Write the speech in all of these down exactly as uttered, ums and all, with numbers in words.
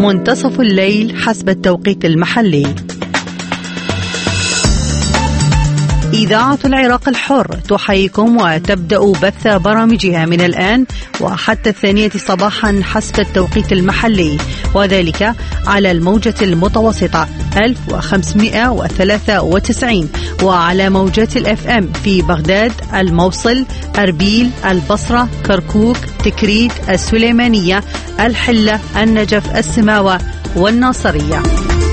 منتصف الليل حسب التوقيت المحلي. إذاعة العراق الحر تحييكم وتبدأ بث برامجها من الآن وحتى الثانية صباحا حسب التوقيت المحلي، وذلك على الموجة المتوسطة ألف وخمسمائة وثلاثة وتسعين وعلى موجات الأف أم في بغداد، الموصل، أربيل، البصرة، كركوك، تكريت، السليمانية، الحلة، النجف، السماوة والناصرية.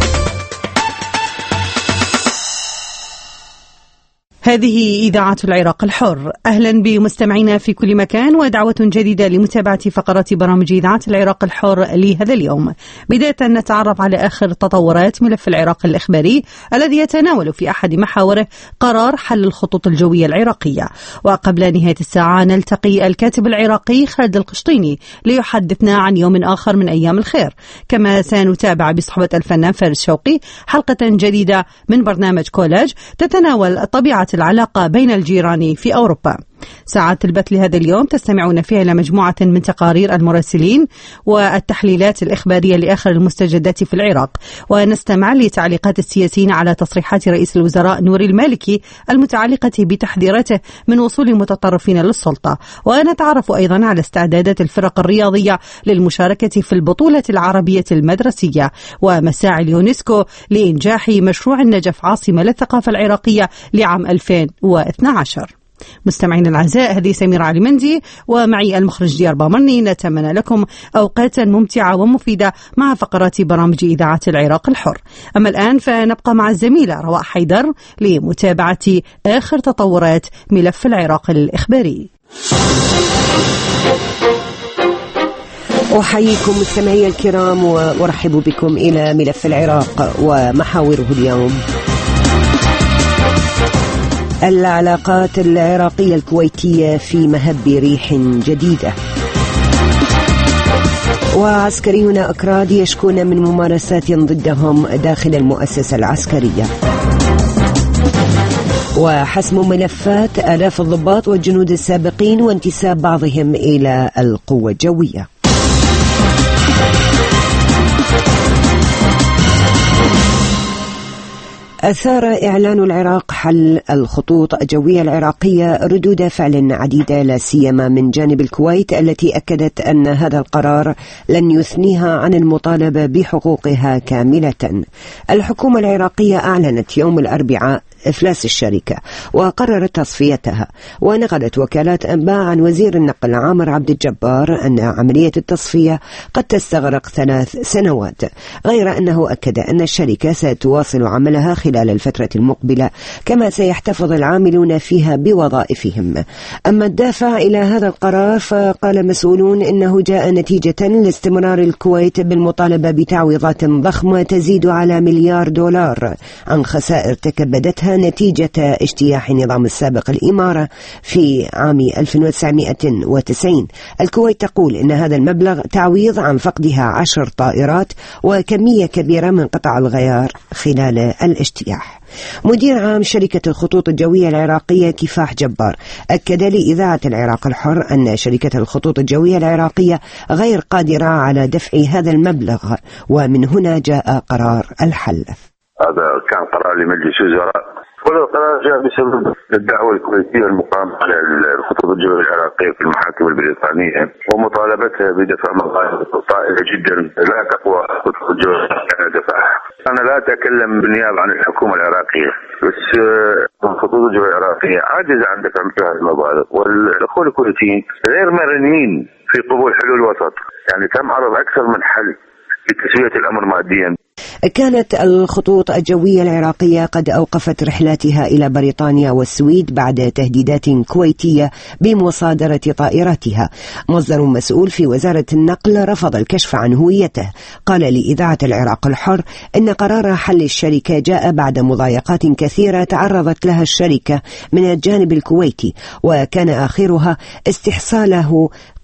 هذه إذاعة العراق الحر. أهلا بمستمعينا في كل مكان ودعوة جديدة لمتابعة فقرات برامج إذاعة العراق الحر لهذا اليوم. بداية نتعرف على آخر تطورات ملف العراق الإخباري الذي يتناول في أحد محاوره قرار حل الخطوط الجوية العراقية. وقبل نهاية الساعة نلتقي الكاتب العراقي خالد القشطيني ليحدثنا عن يوم آخر من أيام الخير، كما سنتابع بصحبة الفنان فارس شوقي حلقة جديدة من برنامج كولاج تتناول طبيعة العلاقة بين الجيران في أوروبا. ساعات البث لهذا اليوم تستمعون فيها إلى مجموعة من تقارير المراسلين والتحليلات الإخبارية لآخر المستجدات في العراق، ونستمع لتعليقات السياسيين على تصريحات رئيس الوزراء نوري المالكي المتعلقة بتحذيراته من وصول المتطرفين للسلطة، ونتعرف أيضا على استعدادات الفرق الرياضية للمشاركة في البطولة العربية المدرسية ومساعي اليونسكو لإنجاح مشروع النجف عاصمة للثقافة العراقية لعام ألفين واثني عشر. مستمعين الأعزاء، هذه سميرة علي مندي ومعي المخرج ديار بامرني. نتمنى لكم أوقاتا ممتعة ومفيدة مع فقرات برامج إذاعة العراق الحر. أما الآن فنبقى مع الزميلة رواء حيدر لمتابعة آخر تطورات ملف العراق الإخباري. أحييكم مستمعي الكرام وأرحب بكم إلى ملف العراق ومحاوره اليوم. العلاقات العراقية الكويتية في مهب ريح جديدة، وعسكريون أكراد يشكون من ممارسات ضدهم داخل المؤسسة العسكرية، وحسم ملفات آلاف الضباط والجنود السابقين وانتساب بعضهم إلى القوة الجوية. أثار إعلان العراق حل الخطوط الجوية العراقية ردود فعل عديدة، لا سيما من جانب الكويت التي أكدت أن هذا القرار لن يثنيها عن المطالبة بحقوقها كاملة. الحكومة العراقية أعلنت يوم الأربعاء إفلاس الشركة وقررت تصفيتها، ونقلت وكالات أنباء عن وزير النقل عامر عبد الجبار أن عملية التصفية قد تستغرق ثلاث سنوات، غير أنه أكد أن الشركة ستواصل عملها خلال الفترة المقبلة، كما سيحتفظ العاملون فيها بوظائفهم. أما الدافع إلى هذا القرار فقال مسؤولون إنه جاء نتيجة لاستمرار الكويت بالمطالبة بتعويضات ضخمة تزيد على مليار دولار عن خسائر تكبدتها نتيجة اجتياح النظام السابق الإمارة في عام ألف وتسعمائة وتسعين. الكويت تقول إن هذا المبلغ تعويض عن فقدها عشر طائرات وكمية كبيرة من قطع الغيار خلال الاجتياح. مدير عام شركة الخطوط الجوية العراقية كفاح جبار أكد لإذاعة العراق الحر أن شركة الخطوط الجوية العراقية غير قادرة على دفع هذا المبلغ، ومن هنا جاء قرار الحل. هذا كان قرار لمجلس الوزراء، والقرار جاء بسبب الدعوة الكويتية المقامة على الخطوط الجوية العراقية في المحاكم البريطانية ومطالبتها بدفع مبالغ طائلة جدا لا تقوى الخطوط الجوية على دفعها. أنا لا أتكلم بالنيابة عن الحكومة العراقية، بس الخطوط الجوية العراقية عاجزة عن دفع مثل هذه المبالغ، والأخوة الكويتيين غير مرنين في قبول حلول وسط. يعني تم عرض أكثر من حل لتسوية الأمر ماديا. كانت الخطوط الجوية العراقية قد أوقفت رحلاتها إلى بريطانيا والسويد بعد تهديدات كويتية بمصادرة طائراتها. مصدر مسؤول في وزارة النقل رفض الكشف عن هويته قال لإذاعة العراق الحر إن قرار حل الشركة جاء بعد مضايقات كثيرة تعرضت لها الشركة من الجانب الكويتي، وكان آخرها استحصاله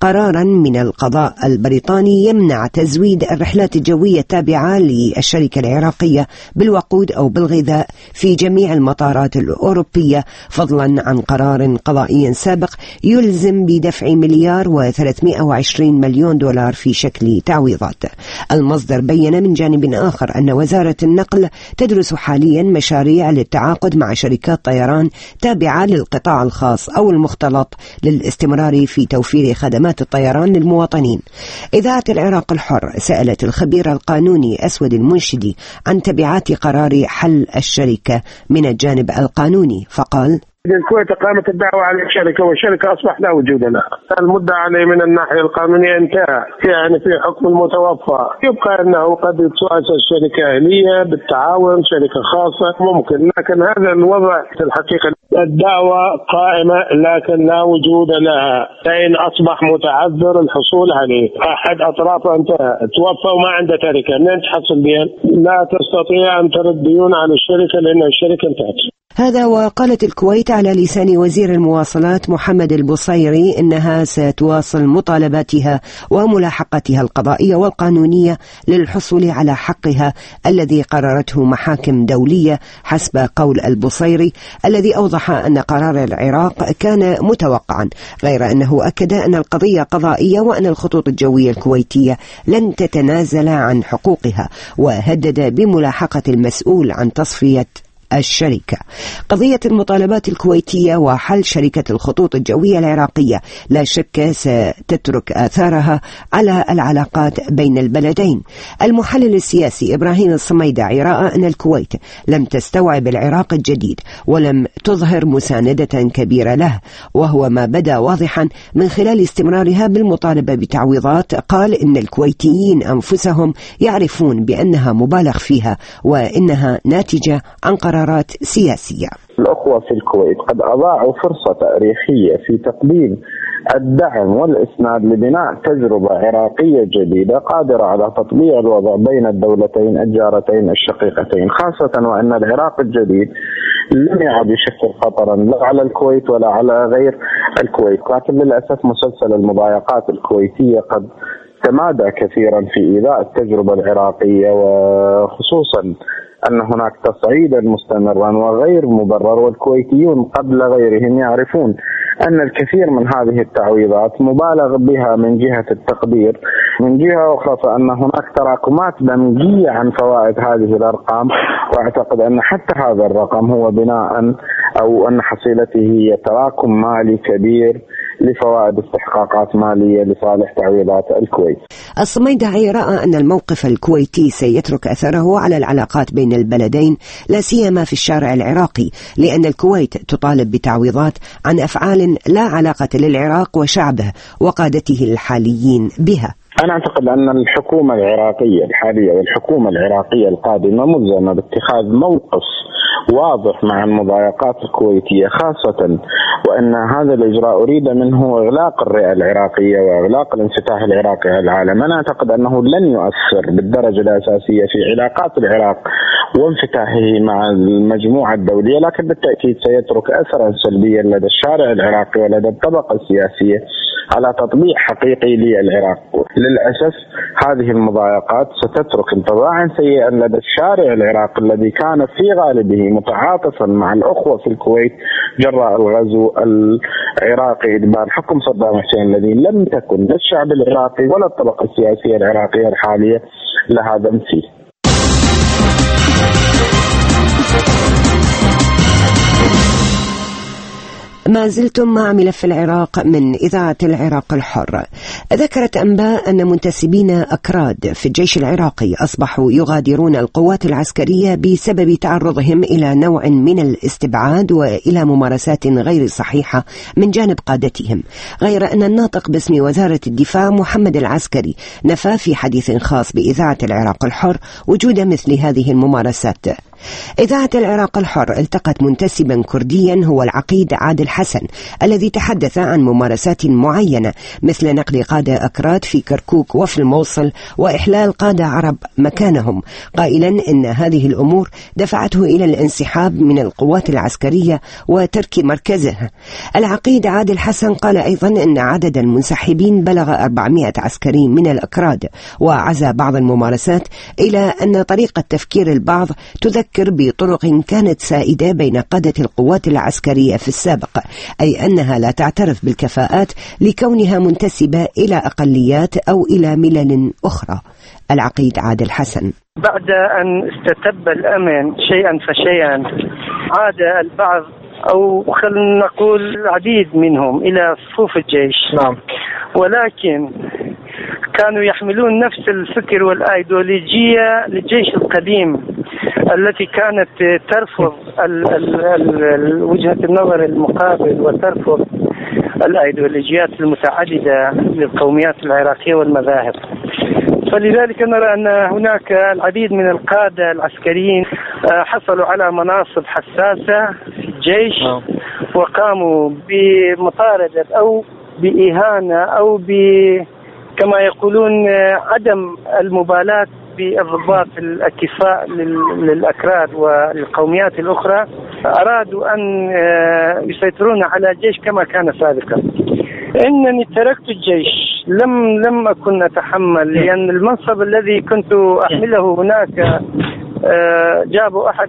قرارا من القضاء البريطاني يمنع تزويد الرحلات الجوية التابعة للشركة العراقية بالوقود أو بالغذاء في جميع المطارات الأوروبية، فضلا عن قرار قضائي سابق يلزم بدفع مليار وثلاثمائة وعشرين مليون دولار في شكل تعويضات. المصدر بين من جانب آخر أن وزارة النقل تدرس حاليا مشاريع للتعاقد مع شركات طيران تابعة للقطاع الخاص أو المختلط للاستمرار في توفير خدمات الطيران للمواطنين. إذاعة العراق الحر سألت الخبير القانوني أسود المنشدي عن تبعات قرار حل الشركة من الجانب القانوني، فقال: الكويت قامت الدعوة على الشركة والشركة أصبح لا وجود لها. المدعى عليه من الناحية القانونية انتهى، يعني في حكم المتوفى. يبقى أنه قد تؤسس شركة أهلية بالتعاون، شركة خاصة ممكن، لكن هذا الوضع في الحقيقة الدعوة قائمة لكن لا وجود لها، فإن أصبح متعذر الحصول عليه. أحد أطرافه انتهى، توفى وما عنده تركة، منين تحصل بها؟ لا تستطيع أن ترد ديون على الشركة لأن الشركة انتهت. هذا وقالت الكويت على لسان وزير المواصلات محمد البصيري إنها ستواصل مطالباتها وملاحقتها القضائية والقانونية للحصول على حقها الذي قررته محاكم دولية، حسب قول البصيري الذي أوضح أن قرار العراق كان متوقعا، غير أنه أكد أن القضية قضائية وأن الخطوط الجوية الكويتية لن تتنازل عن حقوقها، وهدد بملاحقة المسؤول عن تصفية الشركة. قضية المطالبات الكويتية وحل شركة الخطوط الجوية العراقية لا شك ستترك آثارها على العلاقات بين البلدين. المحلل السياسي إبراهيم الصميدعي رأى أن الكويت لم تستوعب العراق الجديد ولم تظهر مساندة كبيرة له، وهو ما بدا واضحا من خلال استمرارها بالمطالبة بتعويضات. قال إن الكويتيين أنفسهم يعرفون بأنها مبالغ فيها وإنها ناتجة عن قرارات سياسية. الأخوة في الكويت قد أضاعوا فرصة تاريخية في تقديم الدعم والإسناد لبناء تجربة عراقية جديدة قادرة على تطبيع الوضع بين الدولتين الجارتين الشقيقتين، خاصة وأن العراق الجديد لم يعد يشكل خطرا لا على الكويت ولا على غير الكويت، لكن للأسف مسلسل المضايقات الكويتية قد تمادى كثيرا في إيذاء التجربة العراقية، وخصوصا أن هناك تصعيدا مستمرا وغير مبرر، والكويتيون قبل غيرهم يعرفون أن الكثير من هذه التعويضات مبالغ بها من جهة التقدير. من جهة أخرى فأن هناك تراكمات دمجية عن فوائد هذه الأرقام، وأعتقد أن حتى هذا الرقم هو بناء أو أن حصيلته هي تراكم مالي كبير لفوائد استحقاقات مالية لصالح تعويضات الكويت. الصميدعي رأى أن الموقف الكويتي سيترك أثره على العلاقات بين البلدين، لا سيما في الشارع العراقي، لأن الكويت تطالب بتعويضات عن أفعال لا علاقة للعراق وشعبه وقادته الحاليين بها. أنا أعتقد أن الحكومة العراقية الحالية والحكومة العراقية القادمة ملزمة باتخاذ موقف واضح مع المضايقات الكويتية، خاصة وأن هذا الإجراء أريد منه إغلاق الرئة العراقية وإغلاق الانفتاح العراقي على العالم. أنا أعتقد أنه لن يؤثر بالدرجة الأساسية في علاقات العراق وانفتاحه مع المجموعة الدولية، لكن بالتأكيد سيترك أثرا سلبيا لدى الشارع العراقي ولدى الطبقة السياسية على تطبيع حقيقي للعراق. للأسف هذه المضايقات ستترك انطباعا سيئا لدى الشارع العراقي الذي كان في غالبه متعاطفا مع الأخوة في الكويت جراء الغزو العراقي إدبار حكم صدام حسين، الذي لم تكن للشعب العراقي ولا الطبقة السياسية العراقية الحالية لها ذنب فيه. ما زلتم مع ملف العراق من إذاعة العراق الحر. ذكرت أنباء أن منتسبين أكراد في الجيش العراقي أصبحوا يغادرون القوات العسكرية بسبب تعرضهم إلى نوع من الاستبعاد وإلى ممارسات غير صحيحة من جانب قادتهم، غير أن الناطق باسم وزارة الدفاع محمد العسكري نفى في حديث خاص بإذاعة العراق الحر وجود مثل هذه الممارسات. إذاعة العراق الحر التقت منتسبا كرديا هو العقيد عادل حسن الذي تحدث عن ممارسات معينة مثل نقل قادة أكراد في كركوك وفي الموصل وإحلال قادة عرب مكانهم، قائلا إن هذه الأمور دفعته إلى الانسحاب من القوات العسكرية وترك مركزها. العقيد عادل حسن قال أيضا إن عدد المنسحبين بلغ أربعمائة عسكري من الأكراد، وعزى بعض الممارسات إلى أن طريقة تفكير البعض تذكر بطرق كانت سائدة بين قادة القوات العسكرية في السابق، أي أنها لا تعترف بالكفاءات لكونها منتسبة إلى أقليات أو إلى ملل أخرى. العقيد عادل حسن: بعد أن استتب الأمن شيئا فشيئا عاد البعض أو خلينا نقول العديد منهم إلى صفوف الجيش. نعم. ولكن كانوا يحملون نفس الفكر والأيديولوجية للجيش القديم التي كانت ترفض ال ال ال وجهة النظر المقابل وترفض الأيديولوجيات المتعددة للقوميات العراقية والمذاهب. فلذلك نرى أن هناك العديد من القادة العسكريين حصلوا على مناصب حساسة في الجيش وقاموا بمطاردة أو بإهانة أو ب كما يقولون عدم المبالاة بالضباط الأكفاء للأكراد والقوميات الأخرى. أرادوا أن يسيطرون على الجيش كما كان سابقا. إنني تركت الجيش، لم لم أكن أتحمل، لأن المنصب الذي كنت أحمله هناك جابوا أحد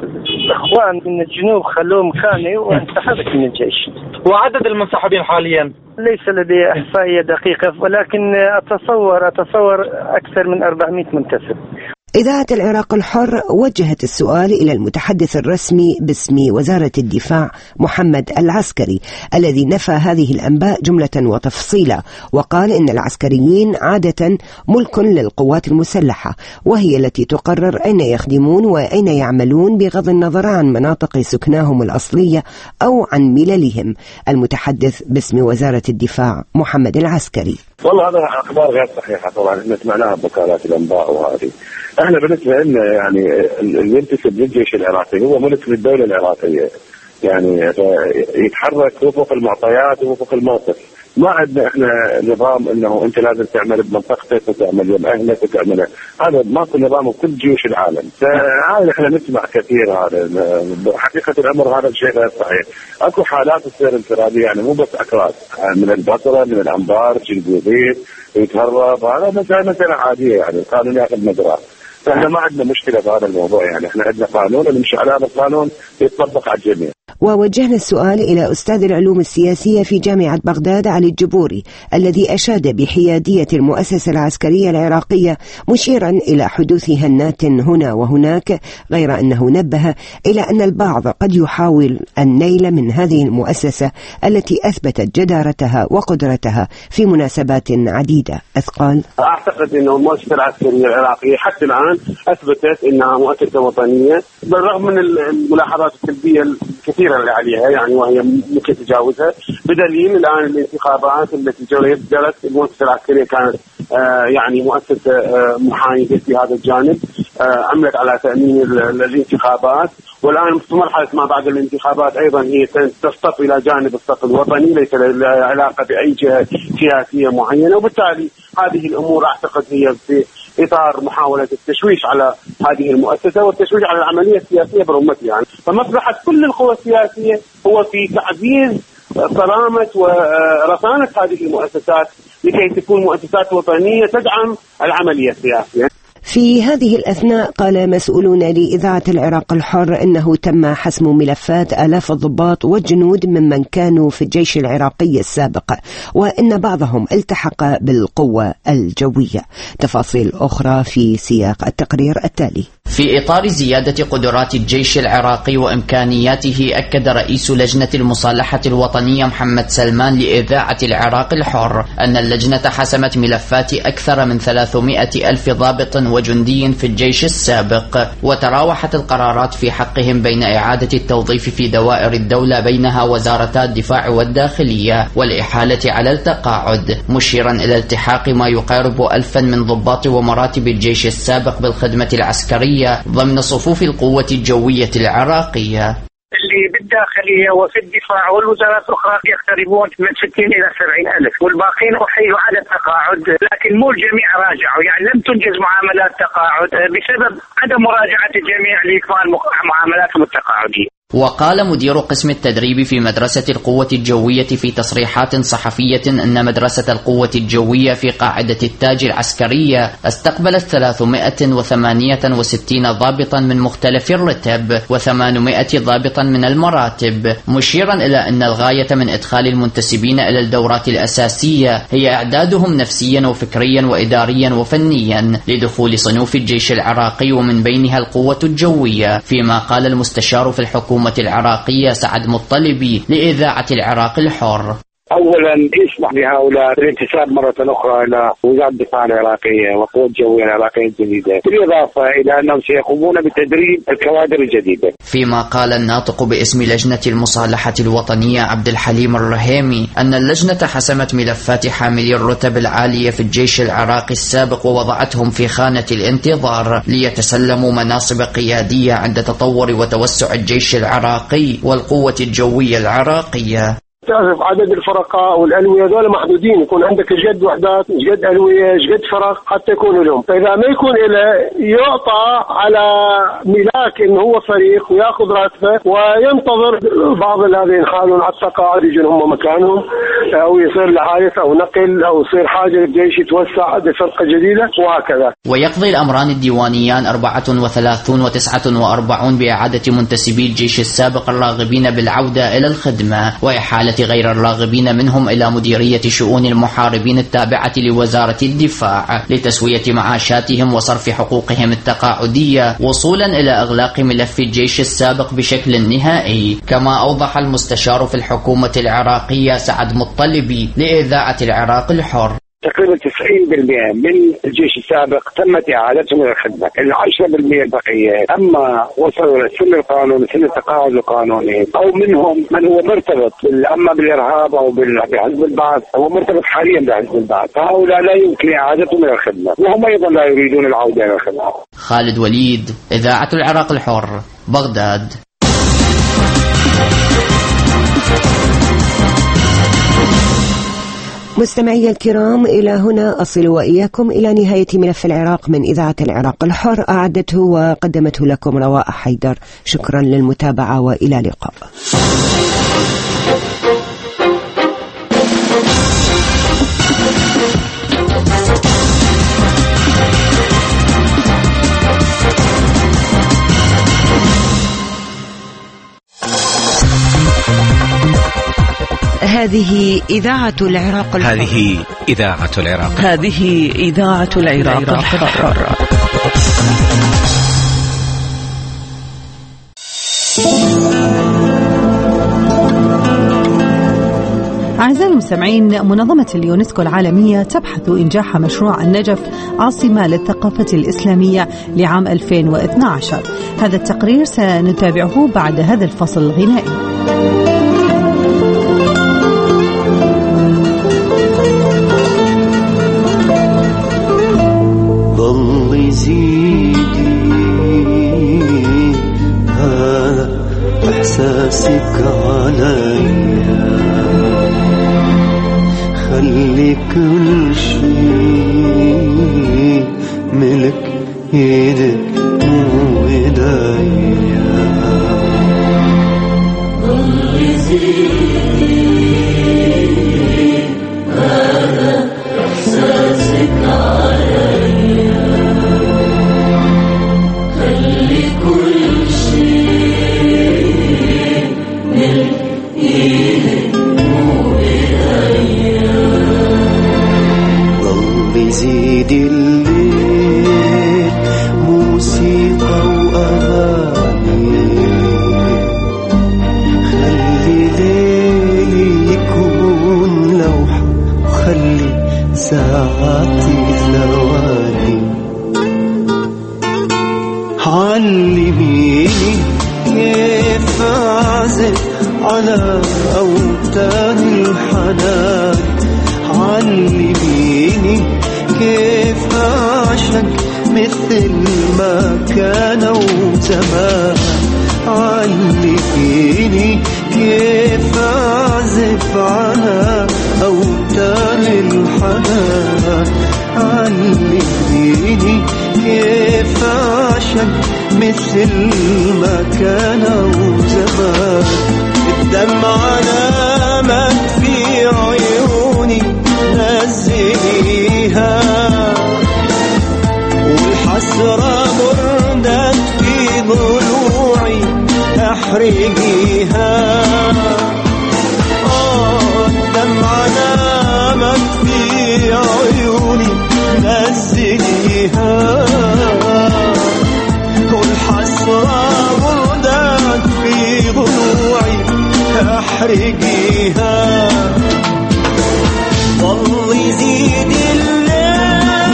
الإخوان من الجنوب خلوه مكاني وانسحبت من الجيش. وعدد المنسحبين حاليا ليس لدي إحصائية دقيقة، ولكن أتصور أتصور أكثر من أربعمائة منتسب. إذاعة العراق الحر وجهت السؤال إلى المتحدث الرسمي باسم وزارة الدفاع محمد العسكري الذي نفى هذه الأنباء جملة وتفصيلا، وقال إن العسكريين عادة ملك للقوات المسلحة وهي التي تقرر أين يخدمون وأين يعملون بغض النظر عن مناطق سكناهم الأصلية أو عن مللهم. المتحدث باسم وزارة الدفاع محمد العسكري: والله هذا أخبار غير صحيحة طبعا، احنا سمعناها بوكالات الأنباء وهذه. احنا بالنسبة لنا يعني اللي ينتسب للجيش العراقي هو ملك للدولة العراقية، يعني يتحرك وفق المعطيات ووفق الموقف. ما عندنا احنا نظام انه انت لازم تعمل بمنطقتك وتعمل يم اهلك وتعمل، هذا ماكو نظام بكل جيوش العالم. فهذا احنا نسمع كثير، هذا حقيقة الامر هذا الشيء غير صحيح. اكو حالات تصير انفرادية، يعني مو بس اكراد من البصرة من الانبار جنبوذيب يتهرب، هذا مثلا مثلا عادية، يعني القانون ياخذ مجراه. فاحنا ما عندنا مشكلة بهذا الموضوع، يعني احنا عندنا قانون ونمشي على هذا القانون يتطبق على الجميع. ووجهنا السؤال إلى أستاذ العلوم السياسية في جامعة بغداد علي الجبوري الذي أشاد بحيادية المؤسسة العسكرية العراقية مشيرا إلى حدوث هنات هنا وهناك، غير أنه نبه إلى أن البعض قد يحاول النيل من هذه المؤسسة التي أثبتت جدارتها وقدرتها في مناسبات عديدة. إذ قال: أعتقد أن المؤسسة العسكرية العراقية حتى الآن أثبتت أنها مؤسسة وطنية بالرغم من الملاحظات السلبية الكثيرة اللي عليها، يعني وهي ممكن تجاوزها، بدليل الآن الانتخابات التي جرت المؤسسة العسكرية كانت آه يعني مؤسسة آه محايدة في هذا الجانب، آه عملت على تأمين الانتخابات، والآن في مرحلة ما بعد الانتخابات أيضا هي تصطف إلى جانب الصف الوطني، ليس لها علاقة بأي جهة سياسية معينة. وبالتالي هذه الأمور أعتقد هي في إطار محاولة التشويش على هذه المؤسسة والتشويش على العملية السياسية برمتها، يعني فمصلحة كل القوى السياسية هو في تعزيز صرامة ورصانة هذه المؤسسات لكي تكون مؤسسات وطنية تدعم العملية السياسية. في هذه الأثناء قال مسؤولون لإذاعة العراق الحر إنه تم حسم ملفات آلاف الضباط والجنود ممن كانوا في الجيش العراقي السابق، وإن بعضهم التحق بالقوة الجوية. تفاصيل أخرى في سياق التقرير التالي. في إطار زيادة قدرات الجيش العراقي وإمكانياته، أكد رئيس لجنة المصالحة الوطنية محمد سلمان لإذاعة العراق الحر أن اللجنة حسمت ملفات أكثر من ثلاثمائة ألف ضابط وجندي في الجيش السابق، وتراوحت القرارات في حقهم بين إعادة التوظيف في دوائر الدولة بينها وزارتا الدفاع والداخلية والإحالة على التقاعد، مشيرا إلى التحاق ما يقارب ألفا من ضباط ومراتب الجيش السابق بالخدمة العسكرية ضمن صفوف القوة الجوية العراقية. اللي بالداخلية وفي الدفاع والوزارات الأخرى يقتربون من ستين إلى سبعين ألف، والباقين أحيلوا على التقاعد، لكن مو الجميع راجعوا، يعني لم تنجز معاملات تقاعد بسبب عدم مراجعة الجميع لإكمال معاملاتهم التقاعدية. وقال مدير قسم التدريب في مدرسة القوة الجوية في تصريحات صحفية أن مدرسة القوة الجوية في قاعدة التاج العسكرية استقبلت ثلاثمائة وثمانية وستين ضابطا من مختلف الرتب وثمانمائة ضابطا من المراتب، مشيرا إلى أن الغاية من إدخال المنتسبين إلى الدورات الأساسية هي إعدادهم نفسيا وفكريا وإداريا وفنيا لدخول صنوف الجيش العراقي ومن بينها القوة الجوية، فيما قال المستشار في الحكومة العراقية سعد مطلبي لإذاعة العراق الحر. اولا يسمح بهؤلاء الانتساب مره اخرى الى وزاره الدفاع العراقيه والقوات الجويه العراقيه الجديده، بالاضافه الى انهم سيقومون بتدريب الكوادر الجديده. فيما قال الناطق باسم لجنه المصالحه الوطنيه عبد الحليم الرهيمي ان اللجنه حسمت ملفات حاملي الرتب العاليه في الجيش العراقي السابق ووضعتهم في خانه الانتظار ليتسلموا مناصب قياديه عند تطور وتوسع الجيش العراقي والقوه الجويه العراقيه. تعرف عدد الفرقاء والألوية هذول محدودين، يكون عندك جد وحدات جد ألوية جد فرق حتى يكونوا لهم، فإذا ما يكون إله يعطى على ملاك إنه هو فريق ويأخذ راتبه وينتظر بعض الذين يحالون على التقاعد يجون هم مكانهم، أو يصير لحادث أو نقل أو يصير حاجة للجيش يتوسع بفرقة جديدة وهكذا. ويقضي الأمران الديوانيان أربعة وثلاثون وتسعة وأربعين بإعادة منتسبي الجيش السابق الراغبين بالعودة إلى الخدمة وإحالة غير الراغبين منهم إلى مديرية شؤون المحاربين التابعة لوزارة الدفاع لتسوية معاشاتهم وصرف حقوقهم التقاعدية وصولا إلى إغلاق ملف الجيش السابق بشكل نهائي، كما أوضح المستشار في الحكومة العراقية سعد مطلبي لإذاعة العراق الحر. تقريبا تسعين بالمئة من الجيش السابق تمت إعادتهم إلى الخدمة، العشرة بالمئة البقية أما وصلوا إلى سن القانون سن التقاعد القانوني أو منهم من هو مرتبط أما بالإرهاب أو بحزب البعث أو مرتبط حاليا بحزب البعث، فهؤلاء لا يمكن إعادتهم إلى الخدمة وهم أيضا لا يريدون العودة إلى الخدمة. خالد وليد، إذاعة العراق الحر، بغداد. مستمعي الكرام، إلى هنا أصل وإياكم إلى نهاية ملف العراق من إذاعة العراق الحر، أعدته وقدمته لكم رواء حيدر. شكرا للمتابعة وإلى اللقاء. هذه إذاعة العراق الحر. هذه إذاعة العراق هذه إذاعة العراق الحر. أعزائي المستمعين، منظمة اليونسكو العالمية تبحث إنجاح مشروع النجف عاصمة للثقافة الإسلامية لعام ألفين واثني عشر. هذا التقرير سنتابعه بعد هذا الفصل الغنائي. ضل زيدي هذا إحساسك عليا، خلي كل شيء ملك يدك مو إيديا. ضل زيدي هذا إحساسك عليا، خلي كل شيء ملك إيدك مو إيديا. ضل زيد الليل موسيقى وأغاني، خلي ليلي يكون لوحة وخلي ساعاتي ثواني. على أوتار الحنان، علميني كيف أعشق مثل ما كانوا زمان، علميني كيف أعزف على أوتار الحنان، علميني كيف أعشق مثل ما كانوا زمان. الدمعة نامت في عيوني نزليها، والحسرة بردت في ضلوعي احرقيها. آه الدمعة نامت في عيوني نزليها، والحسرة بردت في ضلوعي احرقيها. ضل يزيد الليل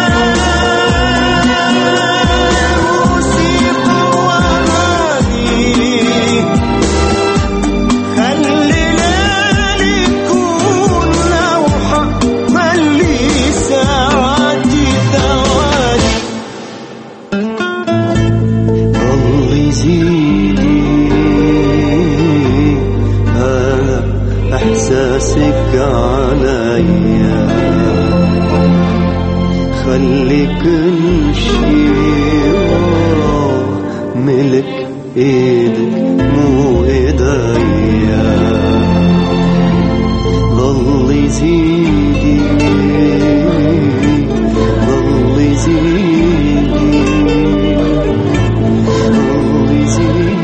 موسيقى وأغاني، خلي ليلي يكون لوحة، خلي ساعاتي ثواني. ضل يزيد إحساسك عليا، خلي كل شيء ملك إيدك مو إيديا. ضل يزيدي ضل يزيدي ضل يزيدي.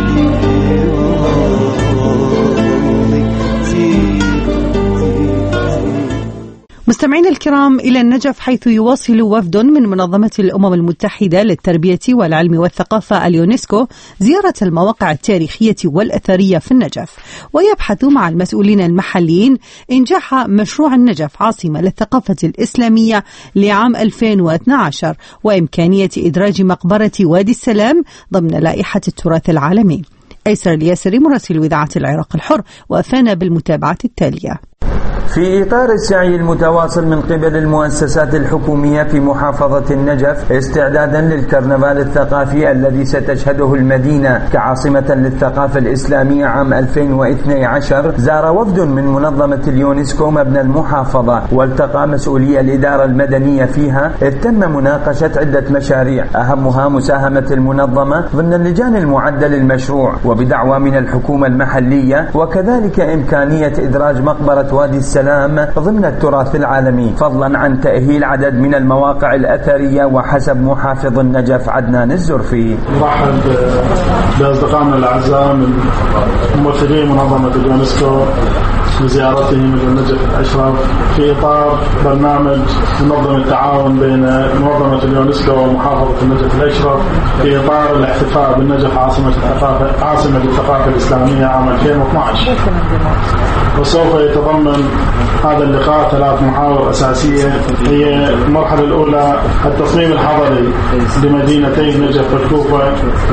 مستمعينا الكرام، إلى النجف حيث يواصل وفد من منظمة الأمم المتحدة للتربية والعلم والثقافة اليونسكو زيارة المواقع التاريخية والأثرية في النجف، ويبحث مع المسؤولين المحليين إنجاح مشروع النجف عاصمة للثقافة الإسلامية لعام ألفين واثني عشر، وإمكانية إدراج مقبرة وادي السلام ضمن لائحة التراث العالمي. أيسر الياسري مراسل إذاعة العراق الحر وأفانا بالمتابعة التالية. في إطار السعي المتواصل من قبل المؤسسات الحكومية في محافظة النجف استعدادا للكرنفال الثقافي الذي ستشهده المدينة كعاصمة للثقافة الإسلامية عام ألفين واثني عشر، زار وفد من منظمة اليونسكو مبنى المحافظة والتقى مسؤولي الإدارة المدنية فيها، إذ تم مناقشة عدة مشاريع أهمها مساهمة المنظمة ضمن اللجان المعدة للمشروع وبدعوى من الحكومة المحلية، وكذلك إمكانية إدراج مقبرة وادي السلام ضمن التراث العالمي، فضلا عن تأهيل عدد من المواقع الأثرية وحسب محافظ النجف عدنان الزرفي. نرحب بأصدقائنا الأعزاء من ممثلي منظمة اليونسكو بزيارتهم إلى النجف الأشرف في إطار برنامج منظم التعاون بين منظمة اليونسكو ومحافظة النجف الأشرف في إطار الاحتفاء بالنجف عاصمة الثقافة عاصمة للثقافة الإسلامية عام ألفين واثني عشر. وسوف يتضمن هذا اللقاء ثلاث محاور أساسية، هي المرحلة الأولى التصميم الحضري لمدينتي النجف والكوفة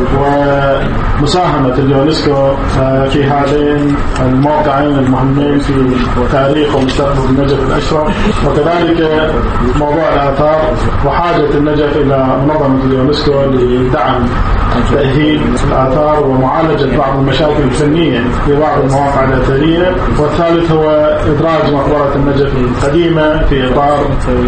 ومساهمة اليونسكو في هذين الموقعين المهمين في تاريخ ومستقبل النجف الأشرف، وكذلك موضوع الآثار وحاجة النجف إلى منظمة اليونسكو لدعم تأهيل الآثار ومعالجة بعض المشاكل الفنية في بعض المواقع الأثرية، والثالث هو إدراج مقبرة النجف القديمة في إطار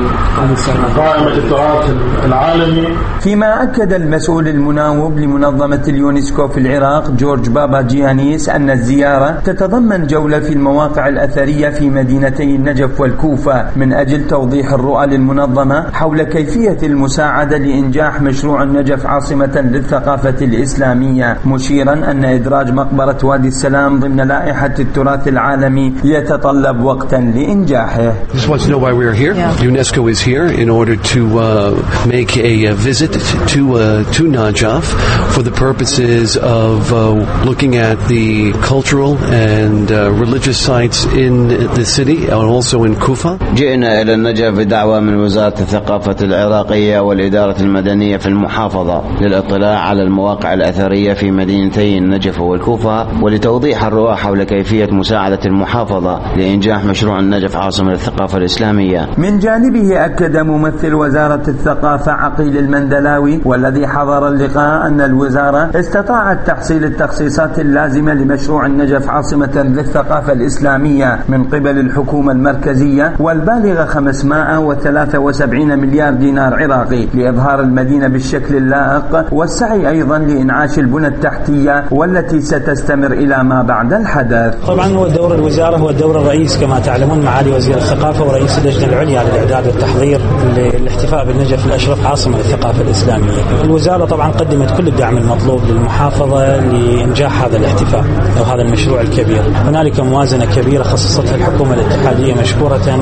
قائمة التراث العالمي. فيما أكد المسؤول المناوب لمنظمة اليونسكو في العراق جورج بابا جيانيس أن الزيارة تتضمن جولة في المواقع الأثرية في مدينتي النجف والكوفة من أجل توضيح الرؤى للمنظمة حول كيفية المساعدة لإنجاح مشروع النجف عاصمة للثقافة الإسلامية، مشيرا أن إدراج مقبرة وادي السلام ضمن لائحة التراث العالمي يتطلب وقتا لإنجاحه. Just want to know why we are here. Yeah. UNESCO is here in order to uh, make a, a visit to uh, to Najaf for the purposes of uh, looking at the cultural and uh, religious sites in the city and also in Kufa. جئ جئنا إلى النجف بدعوة من وزارة الثقافة العراقية والإدارة المدنية في المحافظة للاطلاع على المواقع الأثرية في مدينتي النجف والكوفة ولتوضيح الرؤى حول كيفية مساعدة المحافظة لإنجاح مشروع النجف عاصمة الثقافة الإسلامية. من جانبه أكد ممثل وزارة الثقافة عقيل المندلاوي والذي حضر اللقاء أن الوزارة استطاعت تحصيل التخصيصات اللازمة لمشروع النجف عاصمة للثقافة الإسلامية من قبل الحكومة المركزية والبالغة خمسمائة وثلاثة وسبعين مليار دينار عراقي لإظهار المدينة بالشكل اللائق والسعي أيضا لإنعاش البنى التحتية والتي ستستمر إلى ما بعد الحدث. طبعا هو دور الوزارة هو دور الرئيس كما تعلمون معالي وزير الثقافة ورئيس اللجنة العليا للإعداد والتحضير للاحتفاء بالنجف الأشرف عاصمة للثقافة الإسلامية. الوزارة طبعا قدمت كل الدعم المطلوب للمحافظة لإنجاح هذا الاحتفاء أو هذا المشروع الكبير. هنالك موازنة كبيرة خصصتها الحكومة الاتحادية مشكورة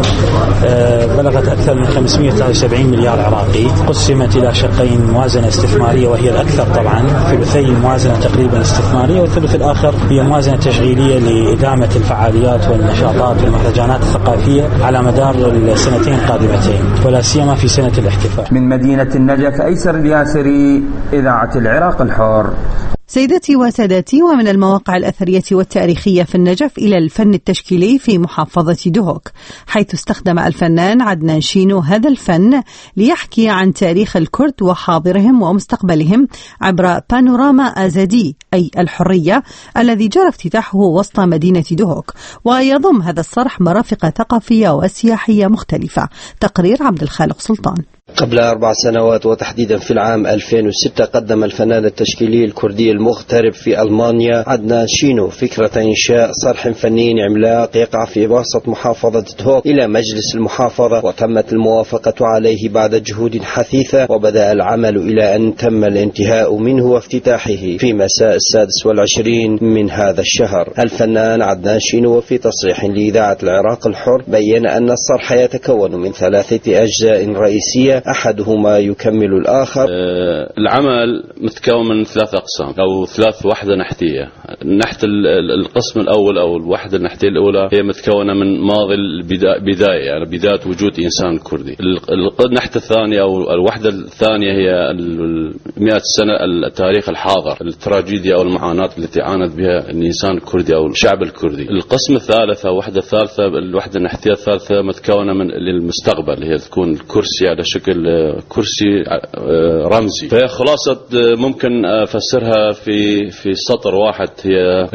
بلغت أكثر من خمسمائة وثلاثة وسبعين مليار عراقي، قسمت إلى شقين موازنة استثمارية وهي الأكثر طبعا، ثلثي موازنة تقريبا استثمارية والثلث الآخر هي موازنة تشغيلية لإدامة الفعاليات والنشاطات والمهرجانات الثقافية على مدار السنتين القادمتين ولا سيما في سنة الاحتفاء. من مدينة النجف أيسر الياسري، إذاعة العراق الحر. سيداتي وسادتي، ومن المواقع الأثرية والتاريخية في النجف إلى الفن التشكيلي في محافظة دهوك، حيث استخدم الفنان عدنان شينو هذا الفن ليحكي عن تاريخ الكرد وحاضرهم ومستقبلهم عبر بانوراما آزادي أي الحرية الذي جرى افتتاحه وسط مدينة دهوك، ويضم هذا الصرح مرافق ثقافية وسياحية مختلفة. تقرير عبد الخالق سلطان. قبل أربع سنوات وتحديدا في العام ألفين وستة قدم الفنان التشكيلي الكردي المغترب في ألمانيا عدنان شينو فكرة إنشاء صرح فني عملاق يقع في وسط محافظة دهوك إلى مجلس المحافظة، وتمت الموافقة عليه بعد جهود حثيثة، وبدأ العمل إلى أن تم الانتهاء منه وافتتاحه في مساء السادس والعشرين من هذا الشهر. الفنان عدنان شينو في تصريح لإذاعة العراق الحر بيّن أن الصرح يتكون من ثلاثة أجزاء رئيسية أحدهما يكمل الآخر. أه العمل متكون من ثلاث أقسام أو ثلاث وحدة نحتية. نحت القسم الأول أو الوحدة النحتية الأولى هي متكونة من ماضي البداية، يعني بداية وجود إنسان كردي. النحت الثانية أو الوحدة الثانية هي مئة سنة التاريخ الحاضر، التراجيديا أو المعاناة التي عانت بها الإنسان الكردي أو الشعب الكردي. القسم الثالث أو وحدة الثالثة الوحدة النحتية الثالثة متكونة من للمستقبل، هي تكون الكرسي على شكل كرسي رمزي. فهي خلاصة ممكن أفسرها في في سطر واحد، هي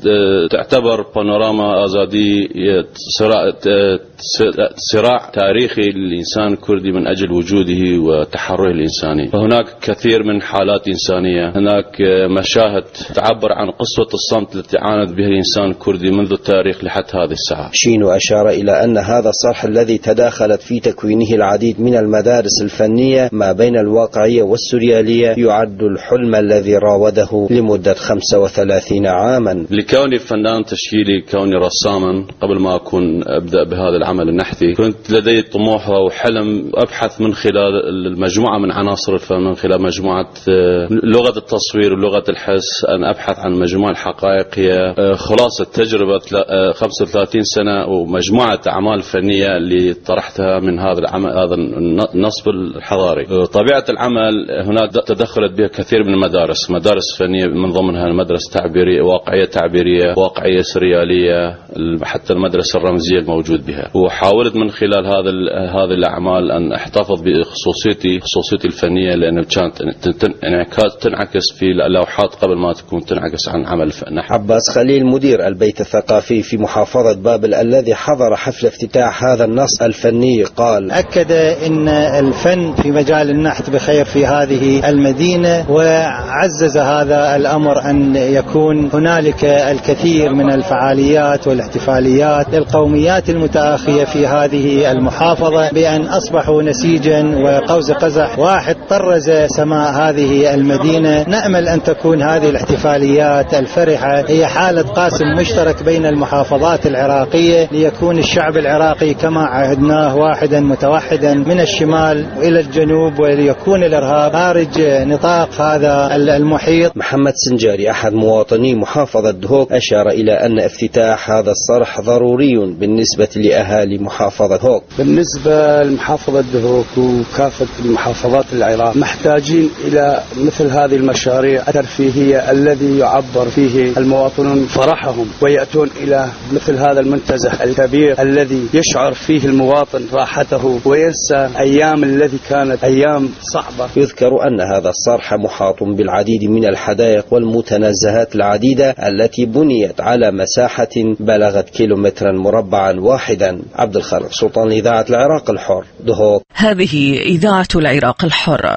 تعتبر بانوراما آزادي صراع صراع تاريخي للإنسان الكردي من أجل وجوده وتحرره الإنساني. فهناك كثير من حالات إنسانية، هناك مشاهد تعبر عن قسوة الصمت التي عانت بها الإنسان الكردي منذ التاريخ لحد هذه الساعة. شينو أشار إلى أن هذا الصرح الذي تداخلت في تكوينه العديد من المدارس الفنية ما بين الواقعية والسوريالية يعد الحلم الذي راوده لمدة خمسة وثلاثين عاما. لكوني فنان تشكيلي، كوني رساما قبل ما أكون أبدأ بهذا العمل النحتي، كنت لدي طموح وحلم أبحث من خلال المجموعة من عناصر الفن، من خلال مجموعة لغة التصوير ولغة الحس، أن أبحث عن مجموعة حقائق هي خلاصة تجربة خمسة وثلاثين سنة ومجموعة أعمال فنية اللي طرحتها من هذا العمل، هذا النصب الحضاري. طبيعة العمل هناك تدخلت بها كثير من المدارس، مدارس فنية من ضمنها المدرسة تعبيرية، واقعية تعبيرية، واقعية سريالية، حتى المدرسة الرمزية الموجود بها. وحاولت من خلال هذا هذه الأعمال أن أحتفظ بخصوصيتي خصوصيتي الفنية، لأنه كانت انعكاس تنعكس في اللوحات قبل ما تكون تنعكس عن عمل الفن. عباس خليل مدير البيت الثقافي في محافظة بابل الذي حضر حفل افتتاح هذا النص الفني قال: أكد إن الفن في مجال النحت بخير في هذه المدينة، وعزز هذا الأمر أن يكون هنالك الكثير من الفعاليات والاحتفاليات للقوميات المتآخية في هذه المحافظة، بأن أصبحوا نسيجا وقوس قزح واحد طرز سماء هذه المدينة. نأمل أن تكون هذه الاحتفاليات الفرحة هي حالة قاسم مشترك بين المحافظات العراقية، ليكون الشعب العراقي كما عهدناه واحدا متوحدا من الشمال إلى الجنوب، وليكون الإرهاب خارج نطاق هذا المحيط. محمد سنجاري أحد مواطني محافظة دهوك أشار إلى أن افتتاح هذا الصرح ضروري بالنسبة لأهالي لأهالي محافظة هوك. بالنسبة لمحافظة دهوك وكافة محافظات العراق محتاجين إلى مثل هذه المشاريع الترفيهية الذي يعبر فيه المواطنون فرحهم ويأتون إلى مثل هذا المنتزه الكبير الذي يشعر فيه المواطن راحته وينسى أيام التي كانت أيام صعبة. يذكر أن هذا الصرح محاط بالعديد من الحدائق والمتنزهات العديدة التي بنيت على مساحة بلغت كيلومترا مربعا واحدا. عبد الخالق سلطان لإذاعة العراق الحر دهوك. هذه إذاعة العراق الحر.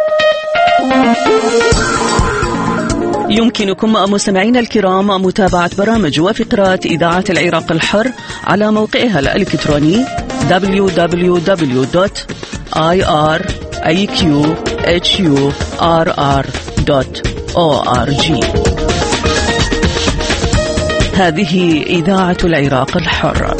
يمكنكم مستمعينا الكرام متابعة برامج وفقرات إذاعة العراق الحر على موقعها الإلكتروني دبليو دبليو دبليو دوت آي آر إيه كيو إتش يو آر آر دوت أو آر جي. هذه إذاعة العراق الحر.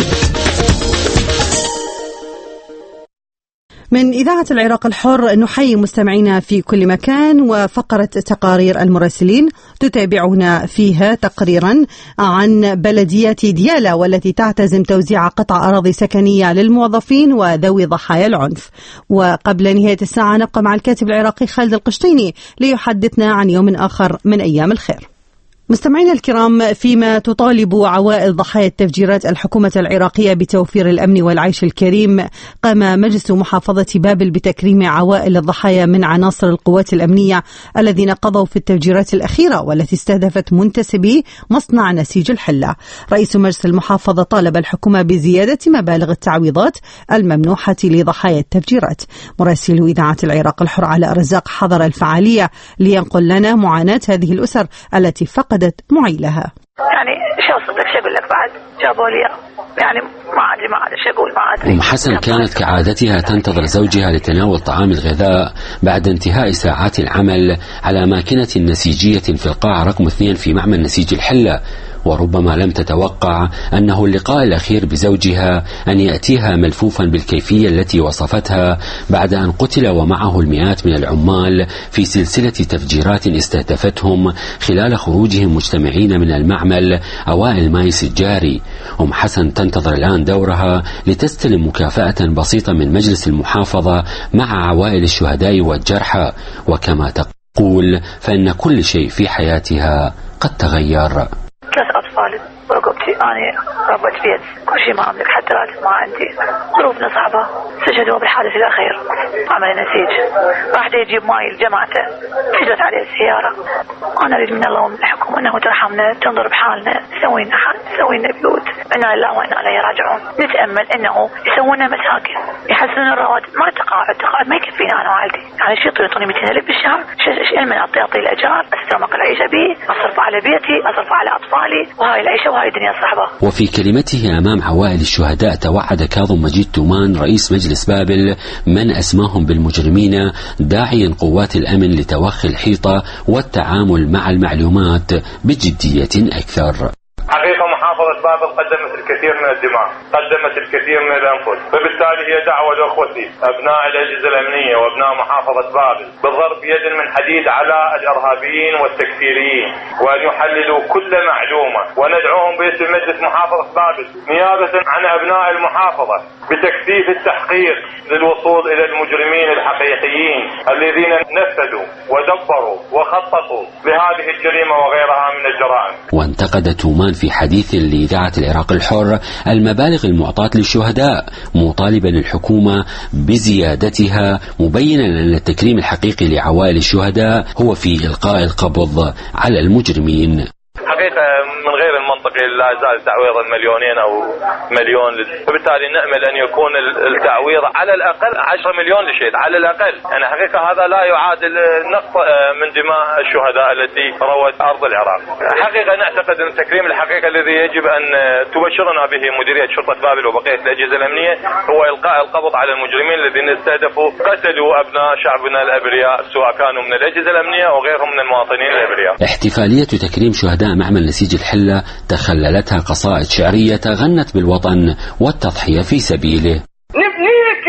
من إذاعة العراق الحر نحيي مستمعينا في كل مكان، وفقرة تقارير المراسلين تتابعون فيها تقريرا عن بلدية ديالى والتي تعتزم توزيع قطع أراضي سكنية للموظفين وذوي ضحايا العنف. وقبل نهاية الساعة نبقى مع الكاتب العراقي خالد القشطيني ليحدثنا عن يوم آخر من أيام الخير. مستمعينا الكرام، فيما تطالب عوائل ضحايا التفجيرات الحكومة العراقية بتوفير الأمن والعيش الكريم، قام مجلس محافظة بابل بتكريم عوائل الضحايا من عناصر القوات الأمنية الذين قضوا في التفجيرات الأخيرة والتي استهدفت منتسبي مصنع نسيج الحلة. رئيس مجلس المحافظة طالب الحكومة بزيادة مبالغ التعويضات الممنوحة لضحايا التفجيرات. مراسل إذاعة العراق الحر على الرزاق حضر الفعالية لينقل لنا معاناة هذه الأسر التي فقدت معيلها. يعني شو صدق شو اقول لك بعد جابوا لي يعني ما ادري ما ادري شو اقول ما ادري. ام حسن كانت كعادتها تنتظر زوجها لتناول طعام الغذاء بعد انتهاء ساعات العمل على ماكينة نسيجية في القاعة رقم اثنين في معمل نسيج الحلة، وربما لم تتوقع أنه اللقاء الأخير بزوجها أن يأتيها ملفوفا بالكيفية التي وصفتها بعد أن قتل ومعه المئات من العمال في سلسلة تفجيرات استهدفتهم خلال خروجهم مجتمعين من المعمل أوائل مايس الجاري. أم حسن تنتظر الآن دورها لتستلم مكافأة بسيطة من مجلس المحافظة مع عوائل الشهداء والجرحى، وكما تقول فإن كل شيء في حياتها قد تغير. ثلاث أطفال ورقبتي، أنا ربت بيت، كل شيء ما أملك، حتى راتب ما عندي، ظروفنا صعبة. سجدوا بالحادث الأخير عمل نسيج، راح يجيب ماي لجماعته، فجرت عليه السيارة. أنا أريد من الله ومن الحكومة أنه ترحمنا، تنظر بحالنا، تسوي لنا حال، تسوي لنا بيوت، إنا لله وإنا إليه راجعون. نتأمل أنه يسوون لنا مساكن، يحسنون الرواتب، ما تقاعد، تقاعد ما يكفينا أنا وعائلتي. يعني شو يعطوني مئتين ألف بالشهر، ايش من أعطي أعطي الأجار، أسترمق العيشة بي، أصرف على بيتي، أصرف على أطفالي، وهاي العيشة وهاي الدنيا صعبة. وفي كلمته أمام عوائل الشهداء توعد كاظم مجيد تومان رئيس مجلس بابل من أسماهم بالمجرمين، داعيا قوات الأمن لتوخي الحيطة والتعامل مع المعلومات بجدية أكثر. حقيقة محافظة بابل قدمت الكثير من الدماء، قدمت الكثير من الأنفس، فبالتالي هي دعوة لأخوتي أبناء الأجهزة الأمنية وأبناء محافظة بابل بالضرب يد من حديد على الإرهابيين والتكفيريين، وأن يحللوا كل معلومة، وندعوهم باسم مجلس محافظة بابل نيابة عن أبناء المحافظة بتكثيف التحقيق للوصول إلى المجرمين الحقيقيين الذين نفذوا ودبروا وخططوا لهذه الجريمة وغيرها من الجرائم. وانتقد تومان في حديث لإذاعة العراق الحر المبالغ المعطاة للشهداء، مطالبا الحكومة بزيادتها، مبينا أن التكريم الحقيقي لعوائل الشهداء هو في إلقاء القبض على المجرمين. حقيقة من غير المنطقي لا زال تعويض المليونين أو مليون، فبالتالي نأمل أن يكون التعويض على الأقل عشرة مليون لشهيد على الأقل. يعني حقيقة هذا لا يعادل نقطة من دماء الشهداء التي روت أرض العراق. حقيقة نعتقد أن التكريم الحقيقي الذي يجب أن تبشرنا به مديرية شرطة بابل وبقية الأجهزة الأمنية هو إلقاء القبض على المجرمين الذين استهدفوا قتلوا أبناء شعبنا الأبرياء، سواء كانوا من الأجهزة الأمنية أو غيرهم من المواطنين الأبرياء. احتفالية تكريم شهداء معمل نسيج الحلة تخللتها قصائد شعرية غنت بالوطن والتضحية في سبيله. نبنيك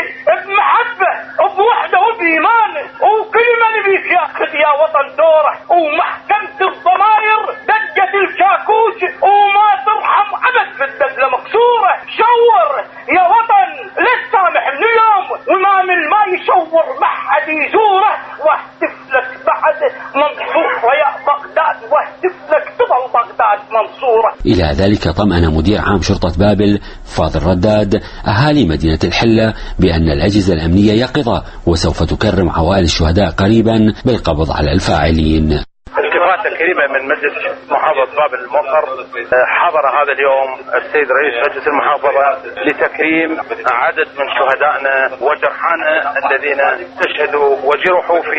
بمحبة وبوحدة وبإيمان، وكل ما نبيك ياخذ يا وطن دوره، ومحكمة الضماير دقت الكاكوش وما ترحم أبد بالدبلة مكسورة. شور يا بعد يزوره واهتف لك بعد منصورة يا بغداد، واهتف لك تظل بغداد منصورة. إلى ذلك طمأن مدير عام شرطة بابل فاضل رداد أهالي مدينة الحلة بأن الأجهزة الأمنية يقظة وسوف تكرم عوائل الشهداء قريبا بالقبض على الفاعلين. التفاتة كريمة من مجلس محافظة بابل الموقر. حضر هذا اليوم السيد رئيس مجلس المحافظة لتكريم عدد من شهدائنا وجرحانا الذين استشهدوا وجرحوا في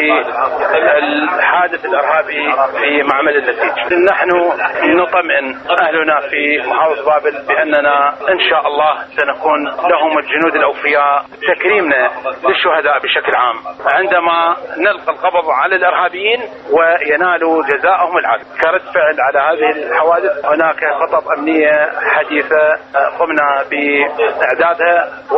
الحادث الإرهابي في معمل النسيج. نحن نطمئن أهلنا في محافظة بابل بأننا إن شاء الله سنكون لهم الجنود الأوفياء. تكريمنا للشهداء بشكل عام عندما نلقى القبض على الإرهابيين وينالوا جزاءهم العدل. كرد فعل على هذه الحوادث هناك خطط أمنية حديثة قمنا بإعدادها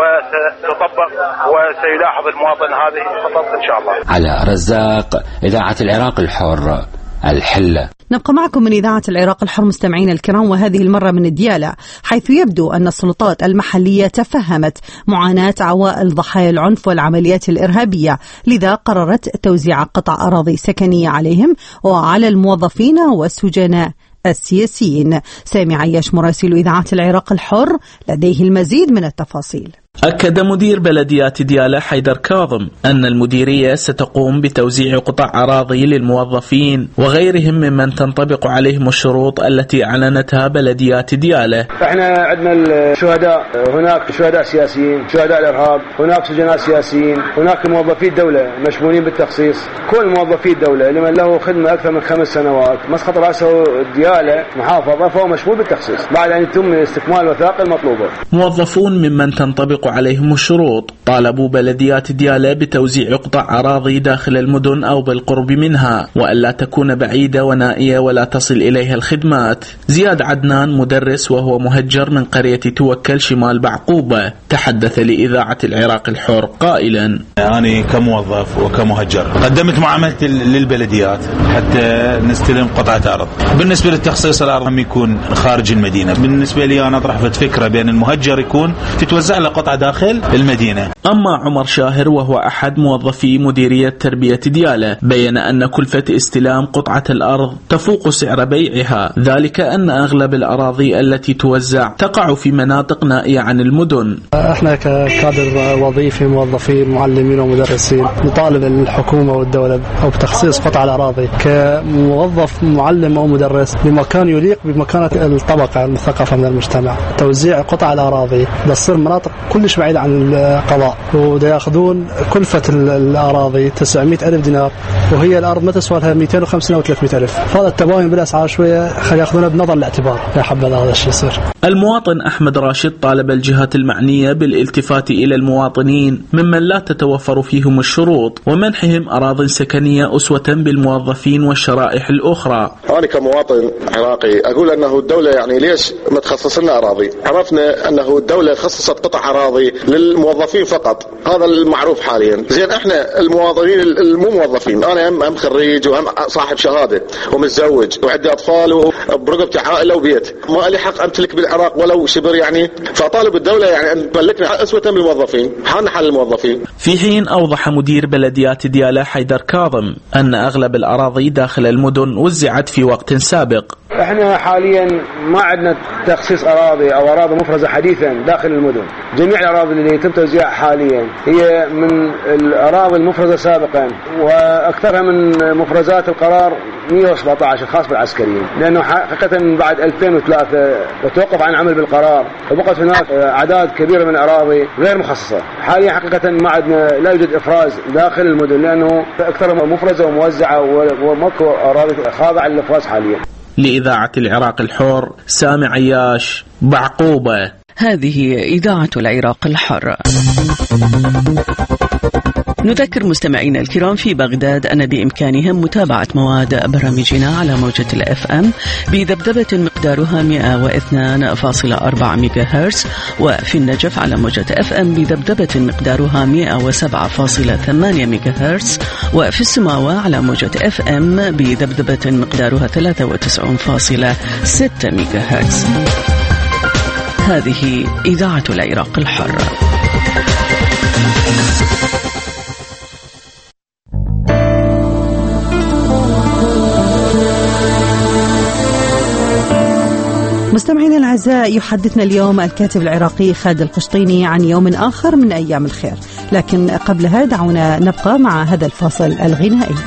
وستطبق وسيلاحظ المواطن هذه الخطط إن شاء الله. على رزاق، إذاعة العراق الحر، الحلة. نبقى معكم من إذاعة العراق الحر مستمعين الكرام، وهذه المرة من الديالى، حيث يبدو أن السلطات المحلية تفهمت معاناة عوائل ضحايا العنف والعمليات الإرهابية، لذا قررت توزيع قطع أراضي سكنية عليهم وعلى الموظفين والسجناء السياسيين. سامي عياش مراسل إذاعة العراق الحر لديه المزيد من التفاصيل. أكد مدير بلديات ديالى حيدر كاظم أن المديرية ستقوم بتوزيع قطع أراضي للموظفين وغيرهم ممن تنطبق عليهم الشروط التي أعلنتها بلديات ديالى. احنا عندنا الشهداء، هناك شهداء سياسيين، شهداء الإرهاب، هناك سجناء سياسيين، هناك موظفي الدولة مشمولين بالتخصيص. كل موظفي الدولة لمن له خدمة أكثر من خمس سنوات مسقط رأسه ديالى محافظة فهو مشمول بالتخصيص بعد أن يتم استكمال الوثائق المطلوبة. موظفون ممن تنطبق عليهم الشروط طالبوا بلديات ديالى بتوزيع قطع أراضي داخل المدن أو بالقرب منها، وألا تكون بعيدة ونائية ولا تصل إليها الخدمات. زياد عدنان مدرس وهو مهجر من قرية توكل شمال بعقوبة تحدث لإذاعة العراق الحر قائلا: أنا كموظف وكمهجر قدمت معاملتي للبلديات حتى نستلم قطعة أرض. بالنسبة للتخصيص الأرض هم يكون خارج المدينة. بالنسبة لي أنا أطرح فكرة بأن المهجر يكون تتوزع له قطعة داخل المدينة. أما عمر شاهر وهو أحد موظفي مديرية تربية ديالى بيّن أن كلفة استلام قطعة الأرض تفوق سعر بيعها، ذلك أن أغلب الأراضي التي توزع تقع في مناطق نائية عن المدن. احنا ككادر وظيفي موظفين معلمين ومدرسين نطالب الحكومة والدولة أو بتخصيص قطع الأراضي كموظف معلم أو مدرس بمكان يليق بمكانة الطبقة المثقفة من المجتمع. توزيع قطع الأراضي تصير مناطق كلش بعيدة عن القضاء، ودا ياخذون كلفة الأراضي تسعمائة ألف دينار وهي الأرض ما تسوى لها مئتين وخمسين أو ثلاثمائة ألف. هذا التباين بالأسعار شوية خلي ياخذونه بنظر الاعتبار يا حبذا هذا الشيء يصير. المواطن أحمد راشد طالب الجهات المعنية بالالتفات إلى المواطنين ممن لا تتوفر فيهم الشروط ومنحهم أراضي سكنية أسوة بالموظفين والشرائح الأخرى. أنا كمواطن عراقي أقول أنه الدولة يعني ليش ما تخصص لنا أراضي؟ عرفنا أنه الدولة خصصت قطع أراضي للموظفين فقط، هذا المعروف حاليا. زين احنا المواطنين المو موظفين، انا هم هم خريج وهم صاحب شهاده ومتزوج وعندي اطفال وبرقبتي عائله وبيت، ما لي حق امتلك بالعراق ولو شبر يعني، فطالب الدوله يعني ان تملكنا اسوه بالموظفين، حالنا حال الموظفين. في حين اوضح مدير بلديات ديالى حيدر كاظم ان اغلب الاراضي داخل المدن وزعت في وقت سابق. احنا حاليا ما عندنا تخصيص اراضي او اراضي مفرزه حديثا داخل المدن. جميع الاراضي اللي يتم توزيعها حاليا هي من الاراضي المفرزه سابقا، واكثرها من مفرزات القرار مئة وسبعة عشر الخاص بالعسكريين، لانه حقيقه بعد ألفين وثلاثة وتوقف عن عمل بالقرار وبقت هناك اعداد كبيره من الاراضي غير مخصصه. حاليا حقيقه ما عندنا لا يوجد افراز داخل المدن لانه اكثرها مفرزه وموزعه وماكو اراضي خاضعه للافراز حاليا. لإذاعة العراق الحر سامي عياش بعقوبة. هذه إذاعة العراق الحر. نذكر مستمعينا الكرام في بغداد أن بإمكانهم متابعة مواد برامجنا على موجة الأف أم بذبذبة مقدارها مئة واثنين فاصلة أربعة ميجا هرتز، وفي النجف على موجة أف أم بذبذبة مقدارها مئة وسبعة فاصلة ثمانية ميجا هرتز، وفي السماوة على موجة أف أم بذبذبة مقدارها ثلاثة وتسعين فاصلة ستة ميجا هرتز. هذه إذاعة العراق الحر. مستمعينا الأعزاء، يحدثنا اليوم الكاتب العراقي خالد القشطيني عن يوم آخر من أيام الخير، لكن قبلها دعونا نبقى مع هذا الفاصل الغنائي.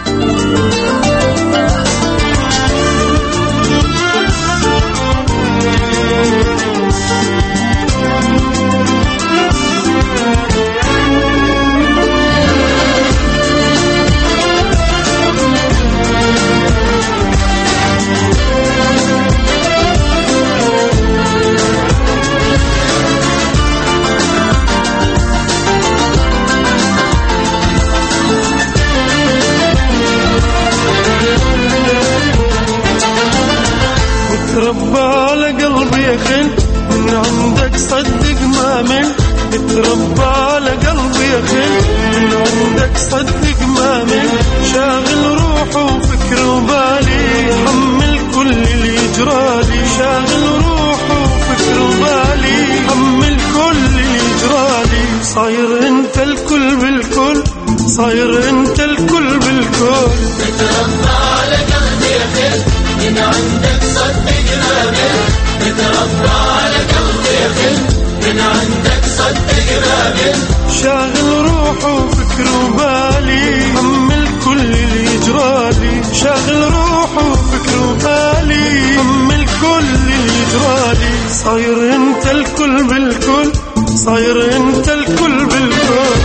اتربى على قلبي يا خل من عندك صدق ما من اتربى على قلبي يا خل من عندك صدق ما من شاغل روحه وفكر وبالي حمل كل اللي يجرالي شاغل روحه وفكر وبالي حمل كل اللي يجرالي صاير انت الكل بالكل صاير انت الكل بالكل اتربى على قلبي يا خل من عندك صدق رابل متربى على قلبي يا خل من عندك صدق رابل شاغل روحه وفكر وبالي حمل كل اللي يجرالي شاغل روحه وفكر وبالي حمل كل اللي يجرالي صاير انت الكل بالكل صاير انت الكل بالكل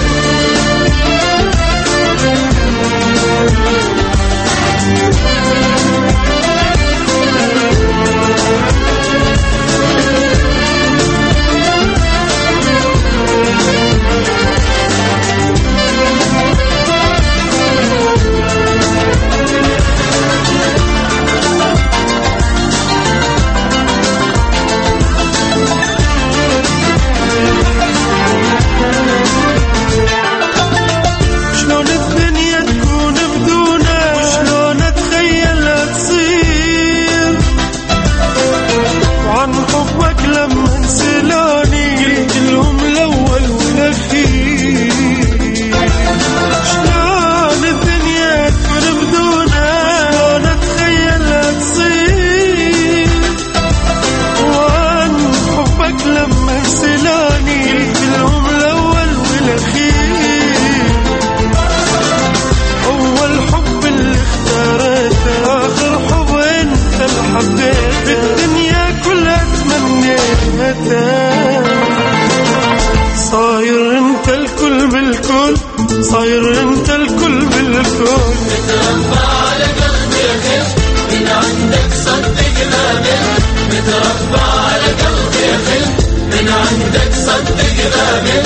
صاير انت الكل بالكل صاير انت الكل بالكل متربى على قلبي يا خل من عندك صدق رابل متربى على قلبي يا خل من عندك صدق رابل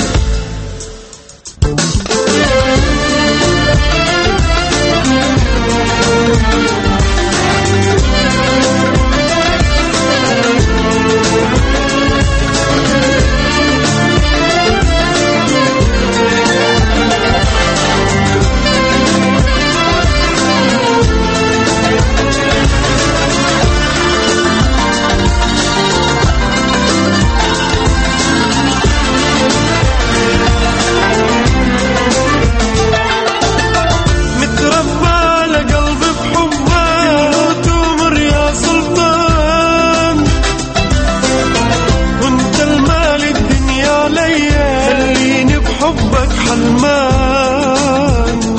حبك حلمان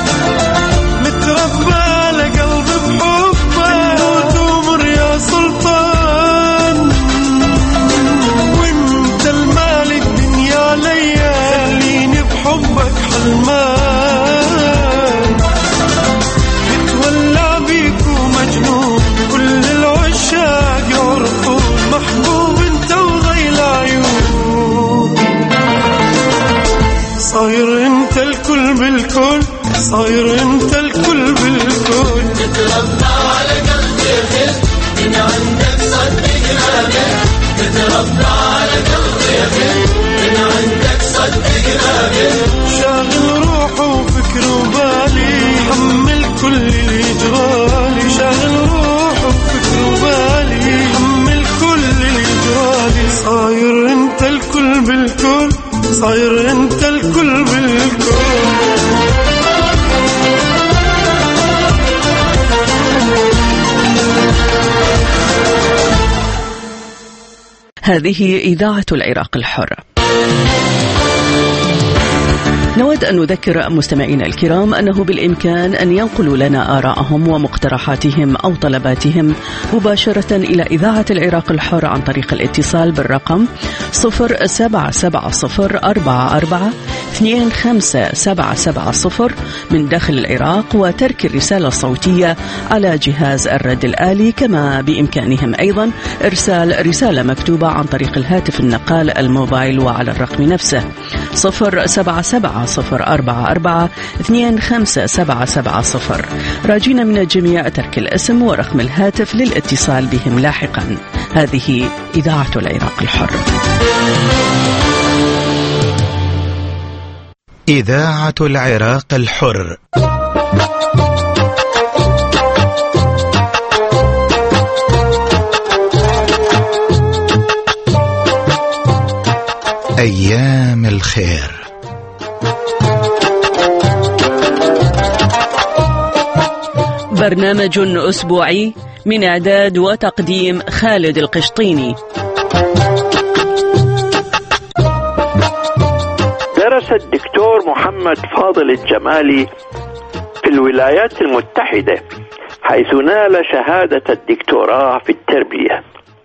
متربى على قلبي بحبك وتمر يا سلطان وانت المال الدنيا ليا خليني بحبك حلمان متولع بيك ومجنون كل العشاق يعرفون محبوب انت وغيل عيون صاير انت الكل بالكل صاير انت الكل بالكل متربى على قلبي يا خل من عندك صدق رابل متربى على قلبي يا خل من عندك صدق رابل شاغل روحه وفكر وبالي حمل كل اللي يجرالي شاغل روحه وفكر وبالي حمل كل اللي يجرالي صاير انت الكل بالكل صاير انت الكل بالكل هذه إذاعة العراق الحر. نود أن نذكر مستمعينا الكرام أنه بالإمكان أن ينقلوا لنا آراءهم ومقترحاتهم أو طلباتهم مباشرة إلى إذاعة العراق الحر عن طريق الاتصال بالرقم صفر سبعة سبعة صفر أربعة أربعة اثنين خمسة سبعة سبعة صفر من داخل العراق وترك الرسالة الصوتية على جهاز الرد الآلي، كما بإمكانهم أيضا إرسال رسالة مكتوبة عن طريق الهاتف النقال الموبايل وعلى الرقم نفسه صفر سبعة سبعة صفر أربعة أربعة اثنين خمسة سبعة سبعة صفر. راجين من الجميع ترك الاسم ورقم الهاتف للاتصال بهم لاحقا. هذه إذاعة العراق الحر. إذاعة العراق الحر. أيام الخير. برنامج أسبوعي من إعداد وتقديم خالد القشطيني. درس الدكتور محمد فاضل الجمالي في الولايات المتحدة، حيث نال شهادة الدكتوراه في التربية،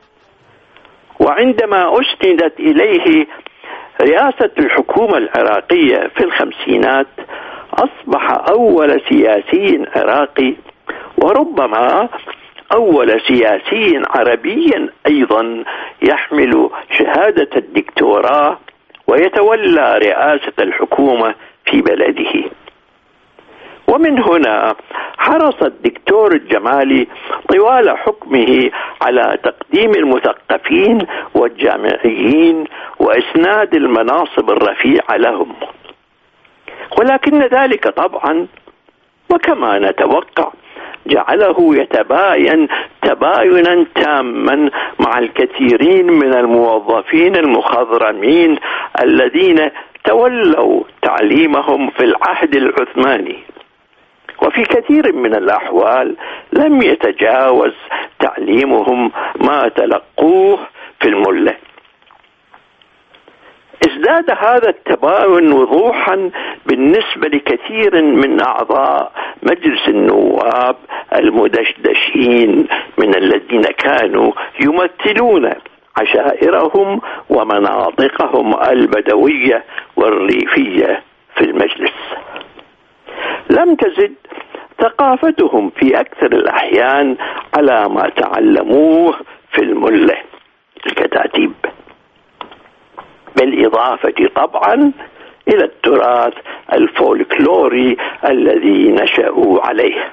وعندما أسندت إليه رئاسة الحكومة العراقية في الخمسينات أصبح أول سياسي عراقي وربما أول سياسي عربي أيضا يحمل شهادة الدكتوراه ويتولى رئاسة الحكومة في بلده. ومن هنا حرص الدكتور الجمالي طوال حكمه على تقديم المثقفين والجامعيين وإسناد المناصب الرفيعة لهم، ولكن ذلك طبعا وكما نتوقع جعله يتباين تباينا تاما مع الكثيرين من الموظفين المخضرمين الذين تولوا تعليمهم في العهد العثماني، وفي كثير من الأحوال لم يتجاوز تعليمهم ما تلقوه في الملة. ازداد هذا التباين وضوحا بالنسبة لكثير من أعضاء مجلس النواب المدشدشين من الذين كانوا يمثلون عشائرهم ومناطقهم البدوية والريفية في المجلس. لم تزد ثقافتهم في أكثر الأحيان على ما تعلموه في الملة الكتاتيب، بالإضافة طبعا إلى التراث الفولكلوري الذي نشأوا عليه.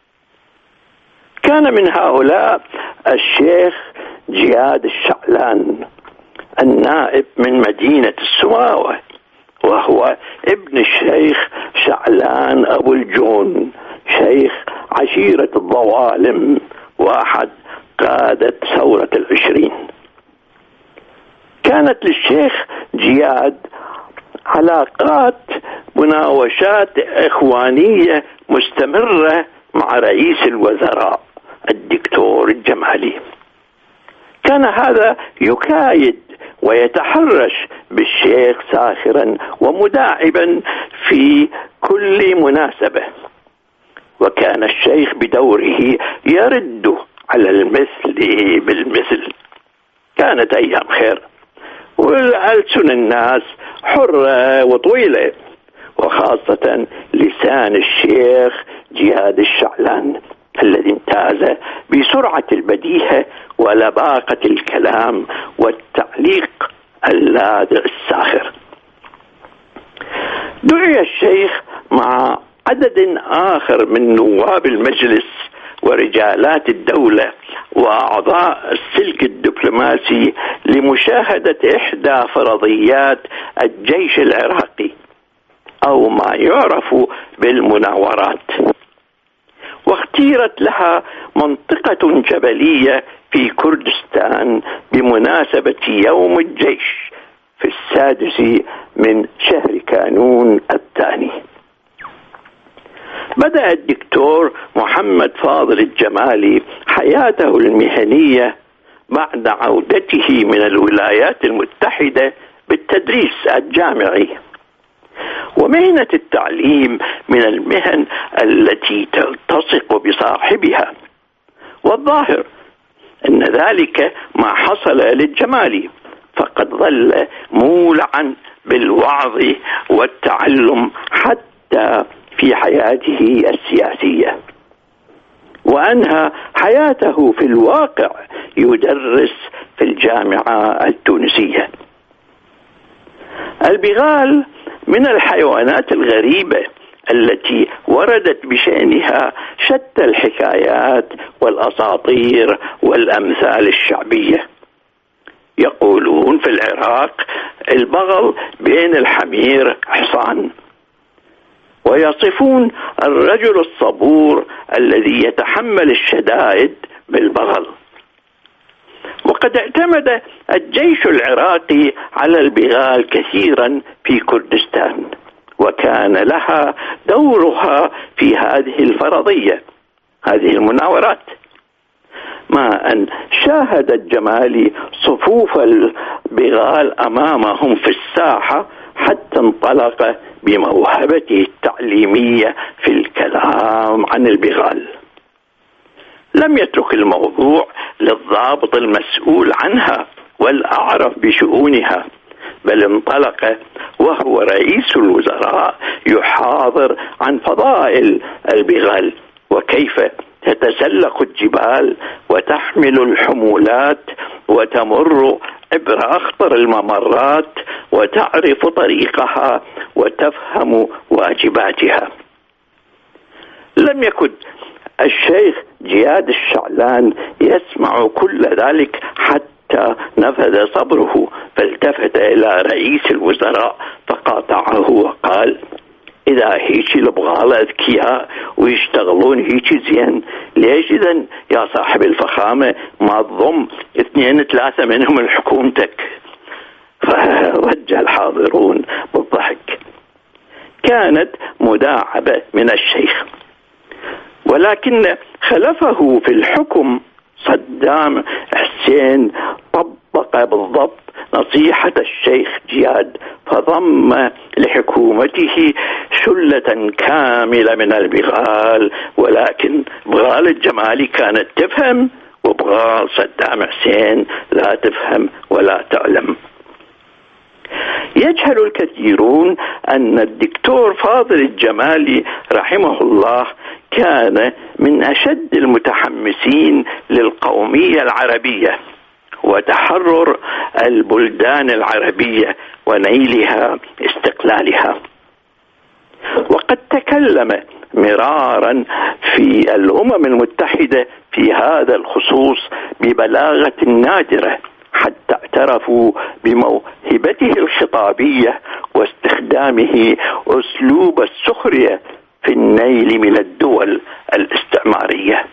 كان من هؤلاء الشيخ جياد الشعلان النائب من مدينة السماوة، وهو ابن الشيخ شعلان أبو الجون شيخ عشيرة الظوالم وأحد قادة ثورة العشرين. كانت للشيخ جياد علاقات مناوشات إخوانية مستمرة مع رئيس الوزراء الدكتور الجمالي. كان هذا يكايد ويتحرش بالشيخ ساخرا ومداعبا في كل مناسبة، وكان الشيخ بدوره يرد على المثل بالمثل. كانت أيام خير، والألسن الناس حرة وطويلة، وخاصة لسان الشيخ جياد الشعلان الذي امتاز بسرعة البديهة ولباقة الكلام والتعليق اللاذع الساخر. دعي الشيخ مع عدد آخر من نواب المجلس ورجالات الدولة وأعضاء السلك الدبلوماسي لمشاهدة إحدى فرضيات الجيش العراقي أو ما يعرف بالمناورات، واختيرت لها منطقة جبلية في كردستان بمناسبة يوم الجيش في السادس من شهر كانون الثاني. بدأ الدكتور محمد فاضل الجمالي حياته المهنية بعد عودته من الولايات المتحدة بالتدريس الجامعي. ومهنة التعليم من المهن التي تلتصق بصاحبها، والظاهر أن ذلك ما حصل للجمالي، فقد ظل مولعا بالوعظ والتعلم حتى في حياته السياسية، وأنهى حياته في الواقع يدرس في الجامعة التونسية. البغال من الحيوانات الغريبة التي وردت بشأنها شتى الحكايات والأساطير والأمثال الشعبية. يقولون في العراق البغل بين الحمير حصان، ويصفون الرجل الصبور الذي يتحمل الشدائد بالبغل. وقد اعتمد الجيش العراقي على البغال كثيرا في كردستان، وكان لها دورها في هذه الفرضية، هذه المناورات، مع أن شاهد الجمالي صفوف البغال أمامهم في الساحة حتى انطلق بموهبته التعليمية في الكلام عن البغال. لم يترك الموضوع للضابط المسؤول عنها والأعرف بشؤونها، بل انطلق وهو رئيس الوزراء يحاضر عن فضائل البغال وكيف تتسلق الجبال وتحمل الحمولات وتمر عبر أخطر الممرات وتعرف طريقها وتفهم واجباتها. لم يكن الشيخ جياد الشعلان يسمع كل ذلك حتى نفذ صبره، فالتفت إلى رئيس الوزراء فقاطعه وقال: إذا هيك البغالة أذكياء ويشتغلون هيك زين، ليش إذن يا صاحب الفخامة ما تضم اثنين ثلاثة منهم لحكومتك؟ فرجع الحاضرون بالضحك. كانت مداعبة من الشيخ، ولكن خلفه في الحكم صدام حسين طبق بالضبط نصيحة الشيخ جياد، فضم لحكومته شلة كاملة من البغال، ولكن بغال الجمالي كانت تفهم وبغال صدام حسين لا تفهم ولا تعلم. يجهل الكثيرون أن الدكتور فاضل الجمالي رحمه الله كان من أشد المتحمسين للقومية العربية وتحرر البلدان العربية ونيلها استقلالها، وقد تكلم مرارا في الأمم المتحدة في هذا الخصوص ببلاغة نادرة، حتى اعترفوا بموهبته الخطابية واستخدامه أسلوب السخرية في النيل من الدول الاستعمارية.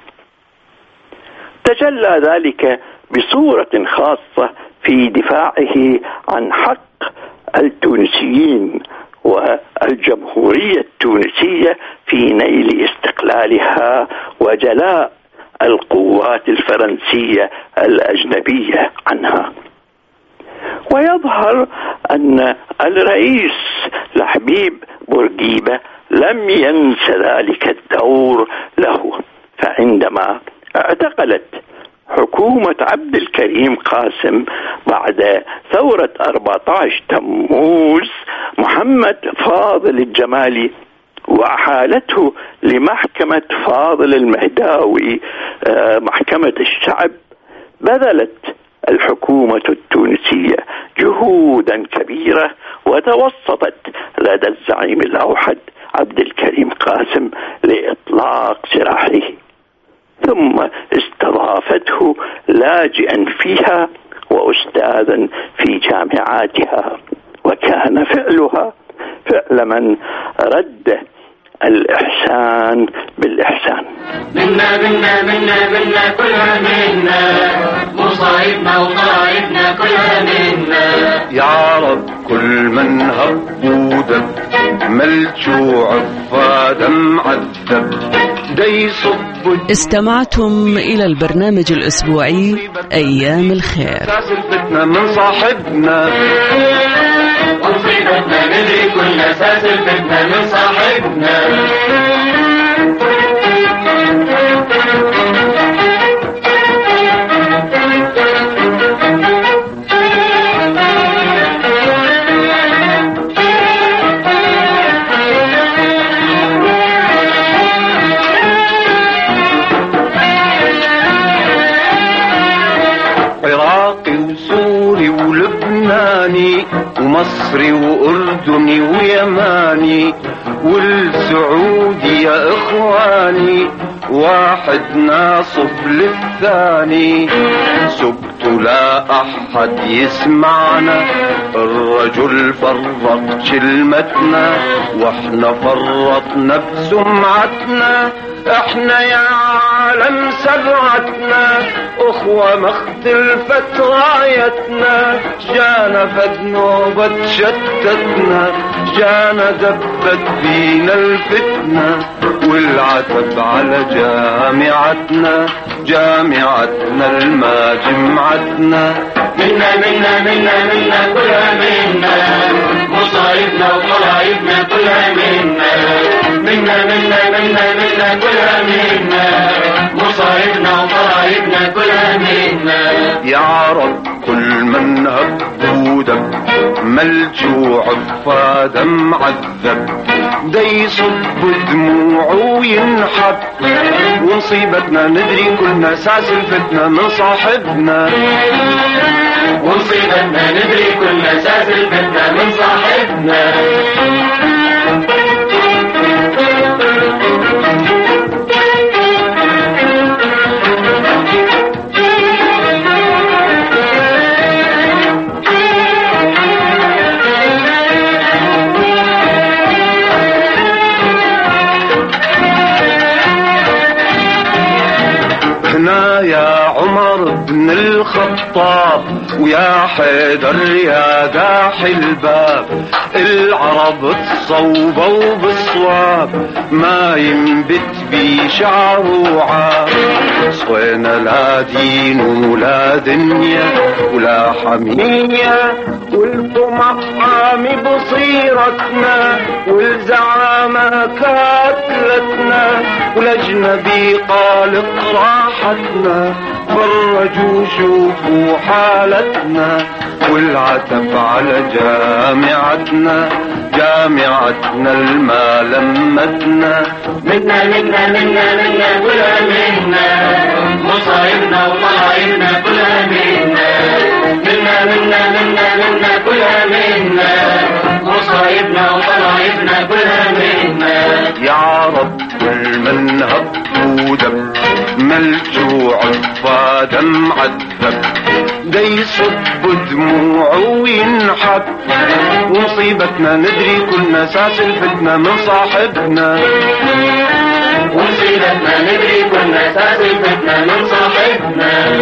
تجلى ذلك بصورة خاصة في دفاعه عن حق التونسيين والجمهورية التونسية في نيل استقلالها وجلاء القوات الفرنسية الأجنبية عنها. ويظهر أن الرئيس لحبيب بورقيبة لم ينس ذلك الدور له، فعندما اعتقلت حكومة عبد الكريم قاسم بعد ثورة أربعة عشر تموز محمد فاضل الجمالي وأحالته لمحكمة فاضل المهداوي محكمة الشعب، بذلت الحكومة التونسية جهودا كبيرة وتوسطت لدى الزعيم الأوحد عبد الكريم قاسم لإطلاق سراحه، ثم استضافته لاجئا فيها وأستاذا في جامعاتها، وكان فعلها فعل من رد الإحسان بالإحسان. منا منا منا منا كلها منا، مصايبنا وطائبنا كلها منا. يا رب كل من هب ودب، ملجوع فادم عذب، استمعتم إلى البرنامج الأسبوعي أيام الخير. من صاحبنا ومصيبتنا ندري كل أساس الفتنة من صاحبنا. عراقي وسوري ولبناني ومصري وأردني ويماني والسعودي يا إخواني واحد ناصب للثاني. سبت لا أحد يسمعنا الرجل فرط كلمتنا واحنا فرطنا بسمعتنا. احنا يا عالم سبعتنا اخوة ما اختلفت رايتنا. جانا فد نوبة شتتنا جانا دبت بينا الفتنة والعتب على جامعتنا جامعتنا الما جمعتنا. منا منا منا منا كلها منا مصايبنا وطلايبنا كلها منا. منا منا منا منا كلها منا مصايبنا وطلايبنا كلها منا. يا رب كل من هب ودب ملجوع فاد معذب دا يصب دموعه وينحب. ونصيبتنا ندري كلنا ساس الفتنة من صاحبنا. ونصيبتنا ندري كلنا ساس الفتنة من صاحبنا. هنا يا عمر بن الخطاب ويا حيدر يا داحي الباب العرب تصوبوا بالصواب ما ينبت بي شعر وعاب. صوينا لا دين ولا دنيا ولا حمية والطمع حامي بصيرتنا والزعامة كاتلتنا والأجنبي قالق راحتنا. فرجوا شوفوا حالتنا والعتب على جامعتنا جامعتنا الما لمتنا. منا منا منا منا كلها منا مصايبنا وطلايبنا كلها منا. منا منا منا منا كلها منا مصايبنا وطلايبنا كلها منا. يا رب كل من هب ودب ملجوع فاد معذب دا يصب دموعه وينحب. ومصيبتنا ندري كلنا ساس الفتنة من صاحبنا. ومصيبتنا ندري كلنا ساس الفتنة من صاحبنا.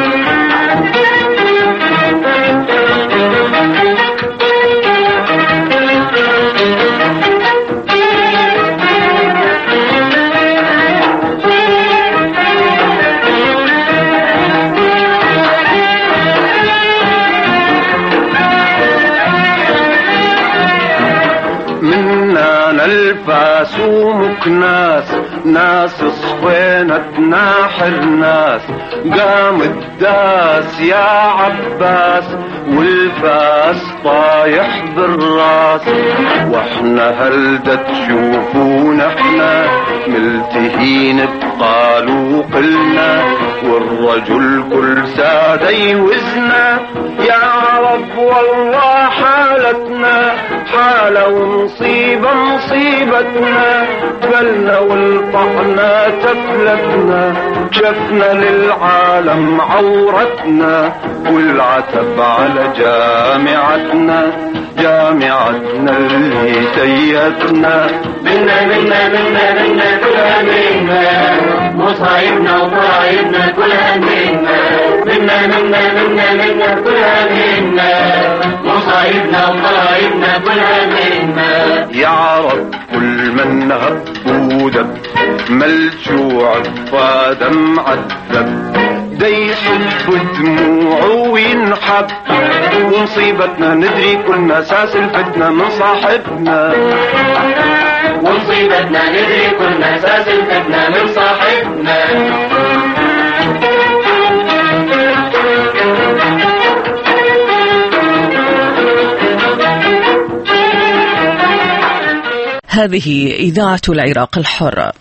الفاس ومكناس ناس صفينة ناحر ناس قام الداس يا عباس والفاس طايح بالراس. واحنا هلدة تشوفون احنا ملتهين بقالوا قلنا والرجل كل سادة يوزنا. يا رب والله حالتنا حالة ومصيبة مصيبتنا. بلنا والطحنا تفلتنا شفنا للعالم عورتنا والعتب على جامعتنا جامعتنا اللي سيتنا. منا منا منا منا كلها منا مصايبنا وطايبنا كلها منا. منا منا منا منا كلها منا مصايبنا وطايبنا كلها منا. يا رب كل من هب ودب ملجوع بفاده معذب ديحب دموعه وينحب ومصيبتنا ندري كلنا ساس الفتنة من صاحبنا ومصيبتنا ندري كلنا ساس الفتنة من صاحبنا هذه إذاعة العراق الحر.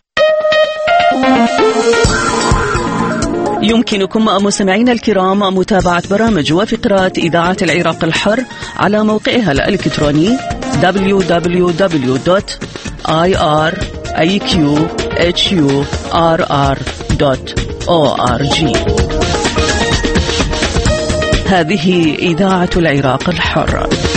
يمكنكم مستمعينا الكرام متابعة برامج وفقرات إذاعة العراق الحر على موقعها الإلكتروني دبليو دبليو دبليو دوت آي آر إي كيو إتش يو آر آر دوت أو آر جي. هذه إذاعة العراق الحر.